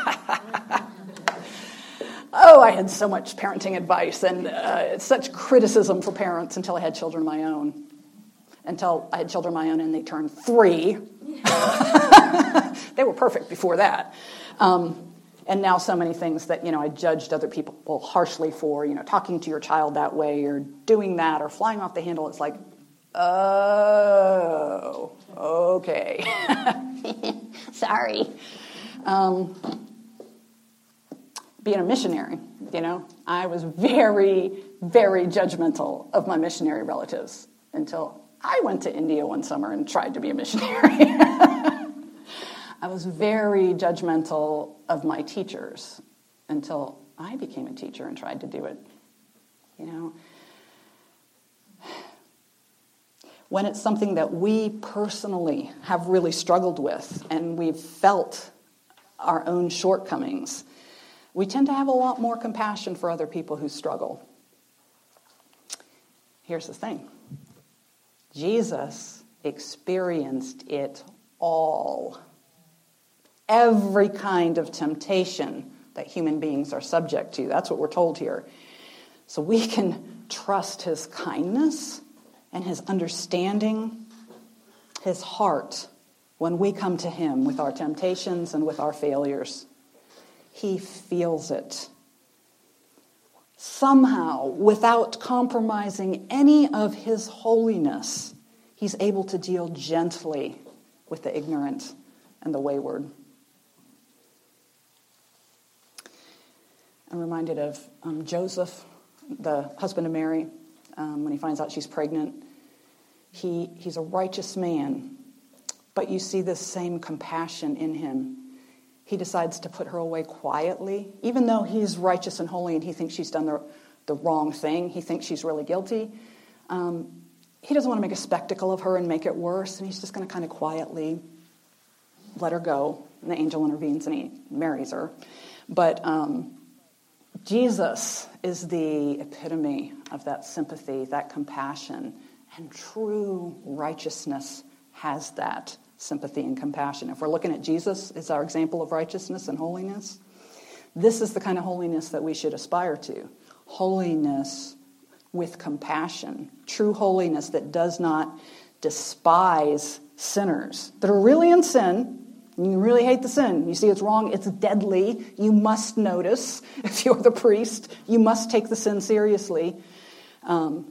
Oh, I had so much parenting advice and uh, such criticism for parents until I had children of my own. Until I had children of my own and they turned three. They were perfect before that. Um, and now so many things that, you know, I judged other people harshly for, you know, talking to your child that way or doing that or flying off the handle. It's like, oh, okay. Sorry. Um Being a missionary, you know, I was very, very judgmental of my missionary relatives until I went to India one summer and tried to be a missionary. I was very judgmental of my teachers until I became a teacher and tried to do it. You know, when it's something that we personally have really struggled with and we've felt our own shortcomings, we tend to have a lot more compassion for other people who struggle. Here's the thing. Jesus experienced it all. Every kind of temptation that human beings are subject to. That's what we're told here. So we can trust his kindness and his understanding, his heart, when we come to him with our temptations and with our failures. He feels it. Somehow, without compromising any of his holiness, he's able to deal gently with the ignorant and the wayward. I'm reminded of um, Joseph, the husband of Mary, um, when he finds out she's pregnant. He, he's a righteous man, but you see this same compassion in him. He decides to put her away quietly, even though he's righteous and holy and he thinks she's done the, the wrong thing. He thinks she's really guilty. Um, he doesn't want to make a spectacle of her and make it worse, and he's just going to kind of quietly let her go. And the angel intervenes and he marries her. But um, Jesus is the epitome of that sympathy, that compassion, and true righteousness has that sympathy and compassion. If we're looking at Jesus as our example of righteousness and holiness, this is the kind of holiness that we should aspire to. Holiness with compassion. True holiness that does not despise sinners that are really in sin. You really hate the sin. You see it's wrong. It's deadly. You must notice. If you're the priest, you must take the sin seriously. Um,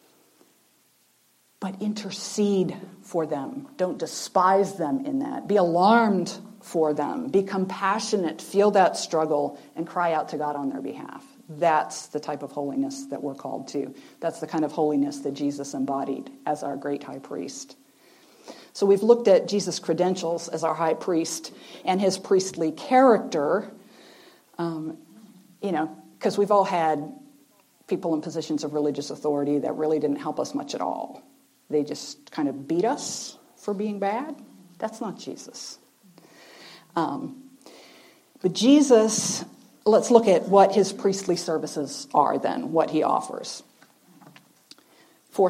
but intercede for them. Don't despise them in that. Be alarmed for them. Be compassionate. Feel that struggle and cry out to God on their behalf. That's the type of holiness that we're called to. That's the kind of holiness that Jesus embodied as our great high priest. So we've looked at Jesus' credentials as our high priest and his priestly character, um, you know, because we've all had people in positions of religious authority that really didn't help us much at all. They just kind of beat us for being bad. That's not Jesus. Um, but Jesus, let's look at what his priestly services are then, what he offers.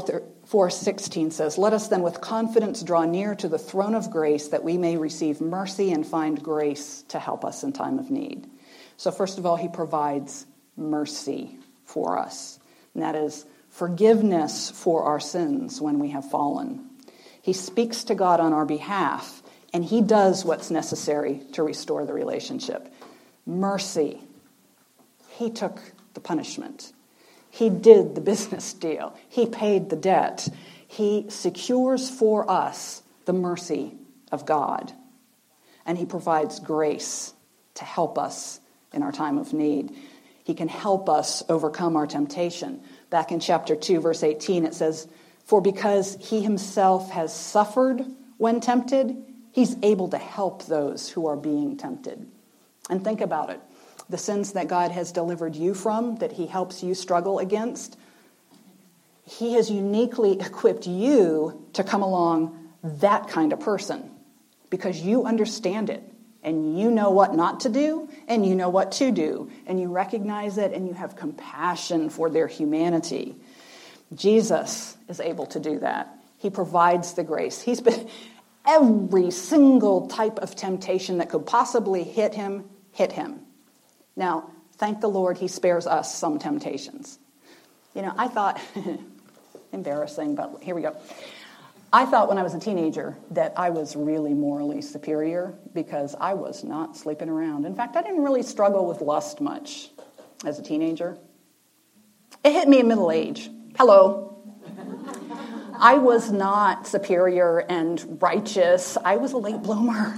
four sixteen says, "Let us then with confidence draw near to the throne of grace that we may receive mercy and find grace to help us in time of need." So first of all, he provides mercy for us. And that is forgiveness for our sins when we have fallen. He speaks to God on our behalf, and he does what's necessary to restore the relationship. Mercy. He took the punishment. He did the business deal. He paid the debt. He secures for us the mercy of God. And he provides grace to help us in our time of need. He can help us overcome our temptation. Back in chapter two, verse eighteen, it says, "For because he himself has suffered when tempted, he's able to help those who are being tempted." And think about it. The sins that God has delivered you from, that he helps you struggle against, he has uniquely equipped you to come along that kind of person because you understand it and you know what not to do and you know what to do and you recognize it and you have compassion for their humanity. Jesus is able to do that. He provides the grace. He's been every single type of temptation that could possibly hit him, hit him. Now, thank the Lord he spares us some temptations. You know, I thought, embarrassing, but here we go. I thought when I was a teenager that I was really morally superior because I was not sleeping around. In fact, I didn't really struggle with lust much as a teenager. It hit me in middle age. Hello. I was not superior and righteous. I was a late bloomer.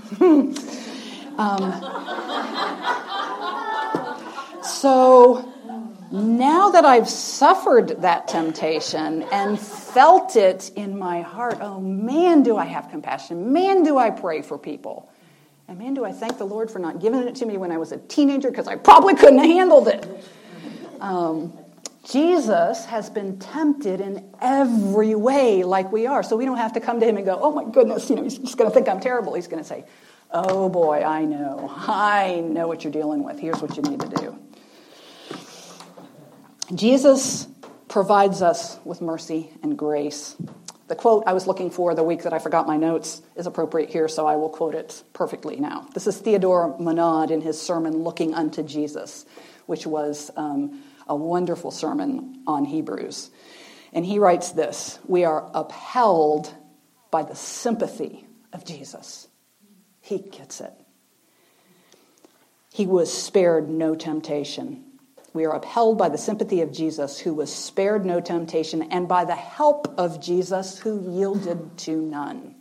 um, so now that I've suffered that temptation and felt it in my heart, oh man, do I have compassion. Man, do I pray for people. And man, do I thank the Lord for not giving it to me when I was a teenager because I probably couldn't have handled it. Um, Jesus has been tempted in every way like we are. So we don't have to come to him and go, oh my goodness, you know, he's just going to think I'm terrible. He's going to say, oh boy, I know. I know what you're dealing with. Here's what you need to do. Jesus provides us with mercy and grace. The quote I was looking for the week that I forgot my notes is appropriate here, so I will quote it perfectly now. This is Theodore Monod in his sermon, Looking Unto Jesus, which was um, a wonderful sermon on Hebrews. And he writes this: "We are upheld by the sympathy of Jesus." He gets it. He was spared no temptation. We are upheld by the sympathy of Jesus, who was spared no temptation, and by the help of Jesus, who yielded to none.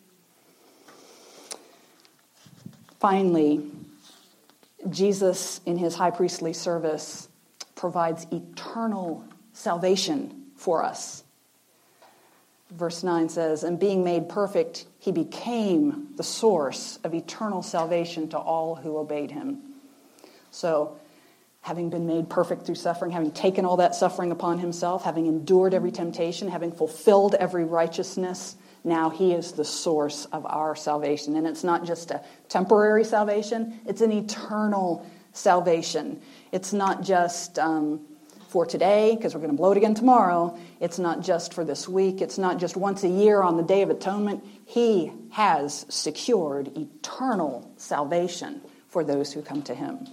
Finally, Jesus, in his high priestly service, provides eternal salvation for us. Verse nine says, "And being made perfect, he became the source of eternal salvation to all who obeyed him." So, having been made perfect through suffering, having taken all that suffering upon himself, having endured every temptation, having fulfilled every righteousness, now he is the source of our salvation. And it's not just a temporary salvation, it's an eternal salvation. It's not just um, for today, because we're going to blow it again tomorrow. It's not just for this week. It's not just once a year on the Day of Atonement. He has secured eternal salvation for those who come to him.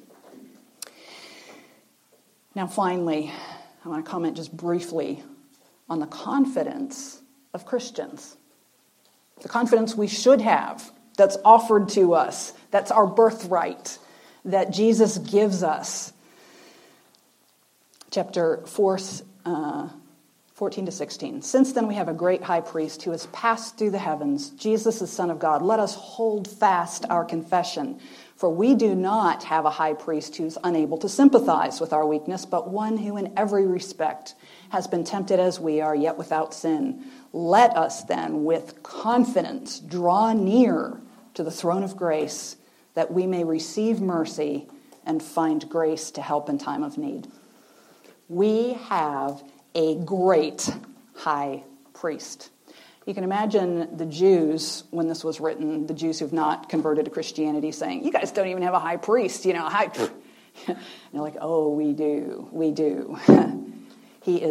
Now, finally, I want to comment just briefly on the confidence of Christians. The confidence we should have, that's offered to us, that's our birthright, that Jesus gives us. Chapter four, uh, fourteen to sixteen. "Since then we have a great high priest who has passed through the heavens, Jesus, the Son of God. Let us hold fast our confession. For we do not have a high priest who's unable to sympathize with our weakness, but one who in every respect has been tempted as we are, yet without sin. Let us then with confidence draw near to the throne of grace, that we may receive mercy and find grace to help in time of need." We have a great high priest. You can imagine the Jews, when this was written, the Jews who've not converted to Christianity, saying, "You guys don't even have a high priest, you know." High. And they're like, "Oh, we do, we do." He is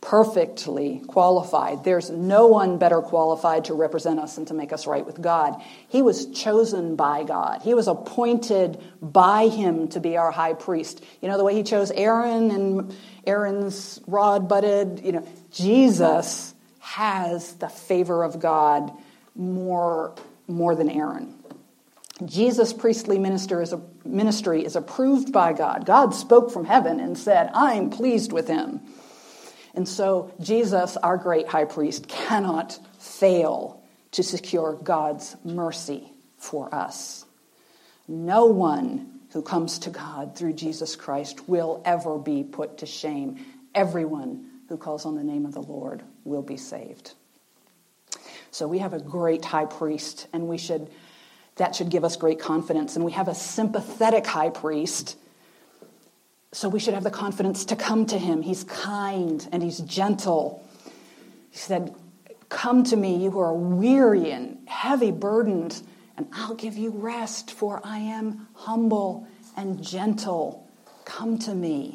perfectly qualified. There's no one better qualified to represent us and to make us right with God. He was chosen by God. He was appointed by him to be our high priest. You know, the way he chose Aaron and Aaron's rod budded, you know, Jesus has the favor of God more, more than Aaron. Jesus' priestly minister is a, ministry is approved by God. God spoke from heaven and said, I'm pleased with him. And so Jesus, our great high priest, cannot fail to secure God's mercy for us. No one who comes to God through Jesus Christ will ever be put to shame. Everyone who calls on the name of the Lord will be saved. So we have a great high priest, and we should that should give us great confidence. And we have a sympathetic high priest, so we should have the confidence to come to him. He's kind and he's gentle. He said, come to me, you who are weary and heavy burdened, and I'll give you rest, for I am humble and gentle. Come to me.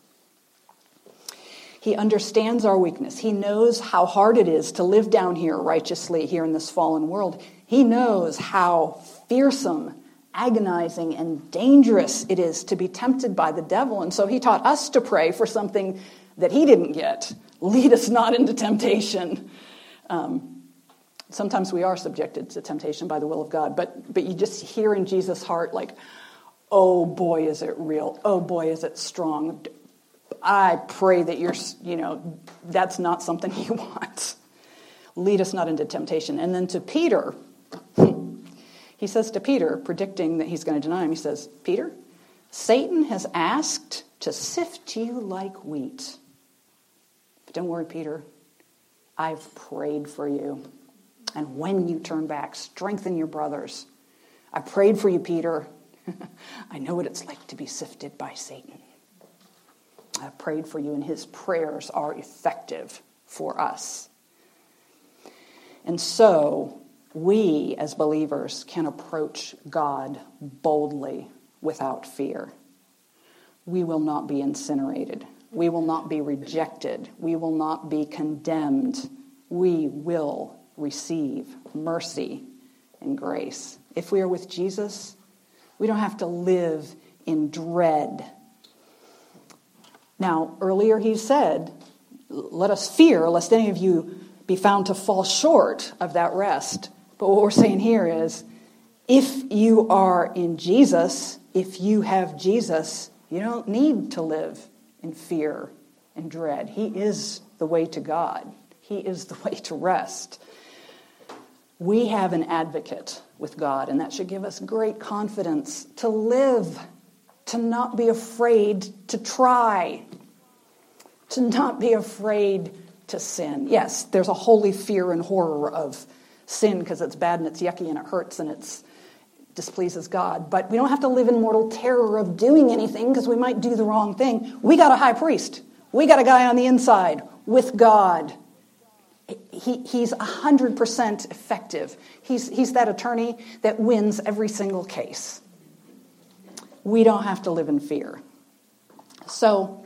He understands our weakness. He knows how hard it is to live down here righteously here in this fallen world. He knows how fearsome, agonizing, and dangerous it is to be tempted by the devil. And so he taught us to pray for something that he didn't get. Lead us not into temptation. Um, sometimes we are subjected to temptation by the will of God, but, but you just hear in Jesus' heart like, oh boy, is it real. Oh boy, is it strong. I pray that you're, you know, that's not something he wants. Lead us not into temptation. And then to Peter, he says to Peter, predicting that he's going to deny him, he says, Peter, Satan has asked to sift you like wheat. But don't worry, Peter. I've prayed for you. And when you turn back, strengthen your brothers. I prayed for you, Peter. I know what it's like to be sifted by Satan. I prayed for you, and his prayers are effective for us. And so we, as believers, can approach God boldly without fear. We will not be incinerated. We will not be rejected. We will not be condemned. We will receive mercy and grace. If we are with Jesus, we don't have to live in dread. Now, earlier he said, let us fear lest any of you be found to fall short of that rest. But what we're saying here is, if you are in Jesus, if you have Jesus, you don't need to live in fear and dread. He is the way to God. He is the way to rest. We have an advocate with God, and that should give us great confidence to live, to not be afraid to try, to not be afraid to sin. Yes, there's a holy fear and horror of sin because it's bad and it's yucky and it hurts and it displeases God. But we don't have to live in mortal terror of doing anything because we might do the wrong thing. We got a high priest. We got a guy on the inside with God. He, he's one hundred percent effective. He's, he's that attorney that wins every single case. We don't have to live in fear. So,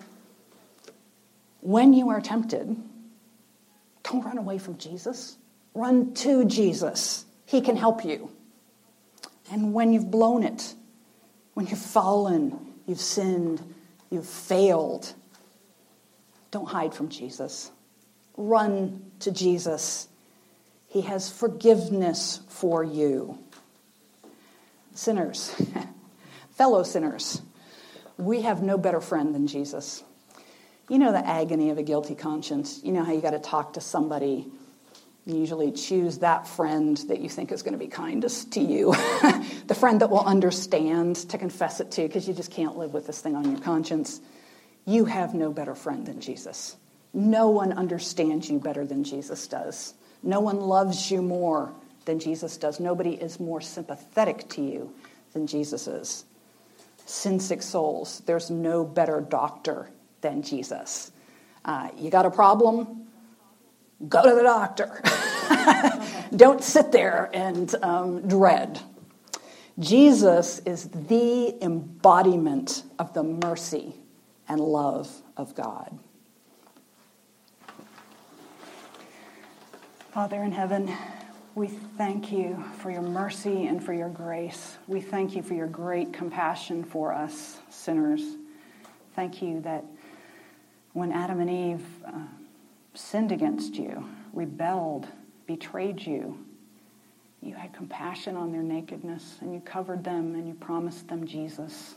when you are tempted, don't run away from Jesus. Run to Jesus. He can help you. And when you've blown it, when you've fallen, you've sinned, you've failed, don't hide from Jesus. Run to Jesus. He has forgiveness for you. Sinners, fellow sinners, we have no better friend than Jesus. You know the agony of a guilty conscience. You know how you got to talk to somebody. You usually choose that friend that you think is going to be kindest to you. The friend that will understand to confess it to, because you just can't live with this thing on your conscience. You have no better friend than Jesus. No one understands you better than Jesus does. No one loves you more than Jesus does. Nobody is more sympathetic to you than Jesus is. Sin-sick souls, there's no better doctor than Jesus. Uh, you got a problem? Go to the doctor. Don't sit there and um, dread. Jesus is the embodiment of the mercy and love of God. Father in heaven, we thank you for your mercy and for your grace. We thank you for your great compassion for us sinners. Thank you that when Adam and Eve uh, sinned against you, rebelled, betrayed you, you had compassion on their nakedness and you covered them and you promised them Jesus.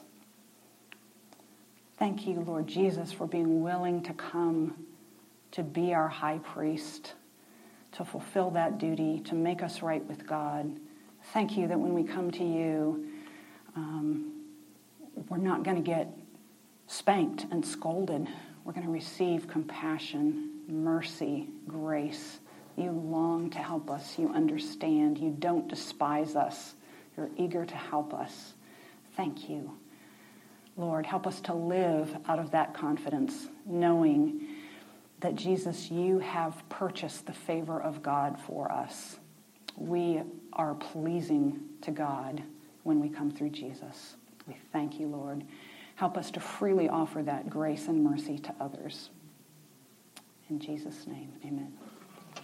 Thank you, Lord Jesus, for being willing to come to be our high priest, to fulfill that duty, to make us right with God. Thank you that when we come to you, um, we're not going to get spanked and scolded. We're going to receive compassion, mercy, grace. You long to help us. You understand. You don't despise us. You're eager to help us. Thank you. Lord, help us to live out of that confidence, knowing that, Jesus, you have purchased the favor of God for us. We are pleasing to God when we come through Jesus. We thank you, Lord. Help us to freely offer that grace and mercy to others. In Jesus' name, amen.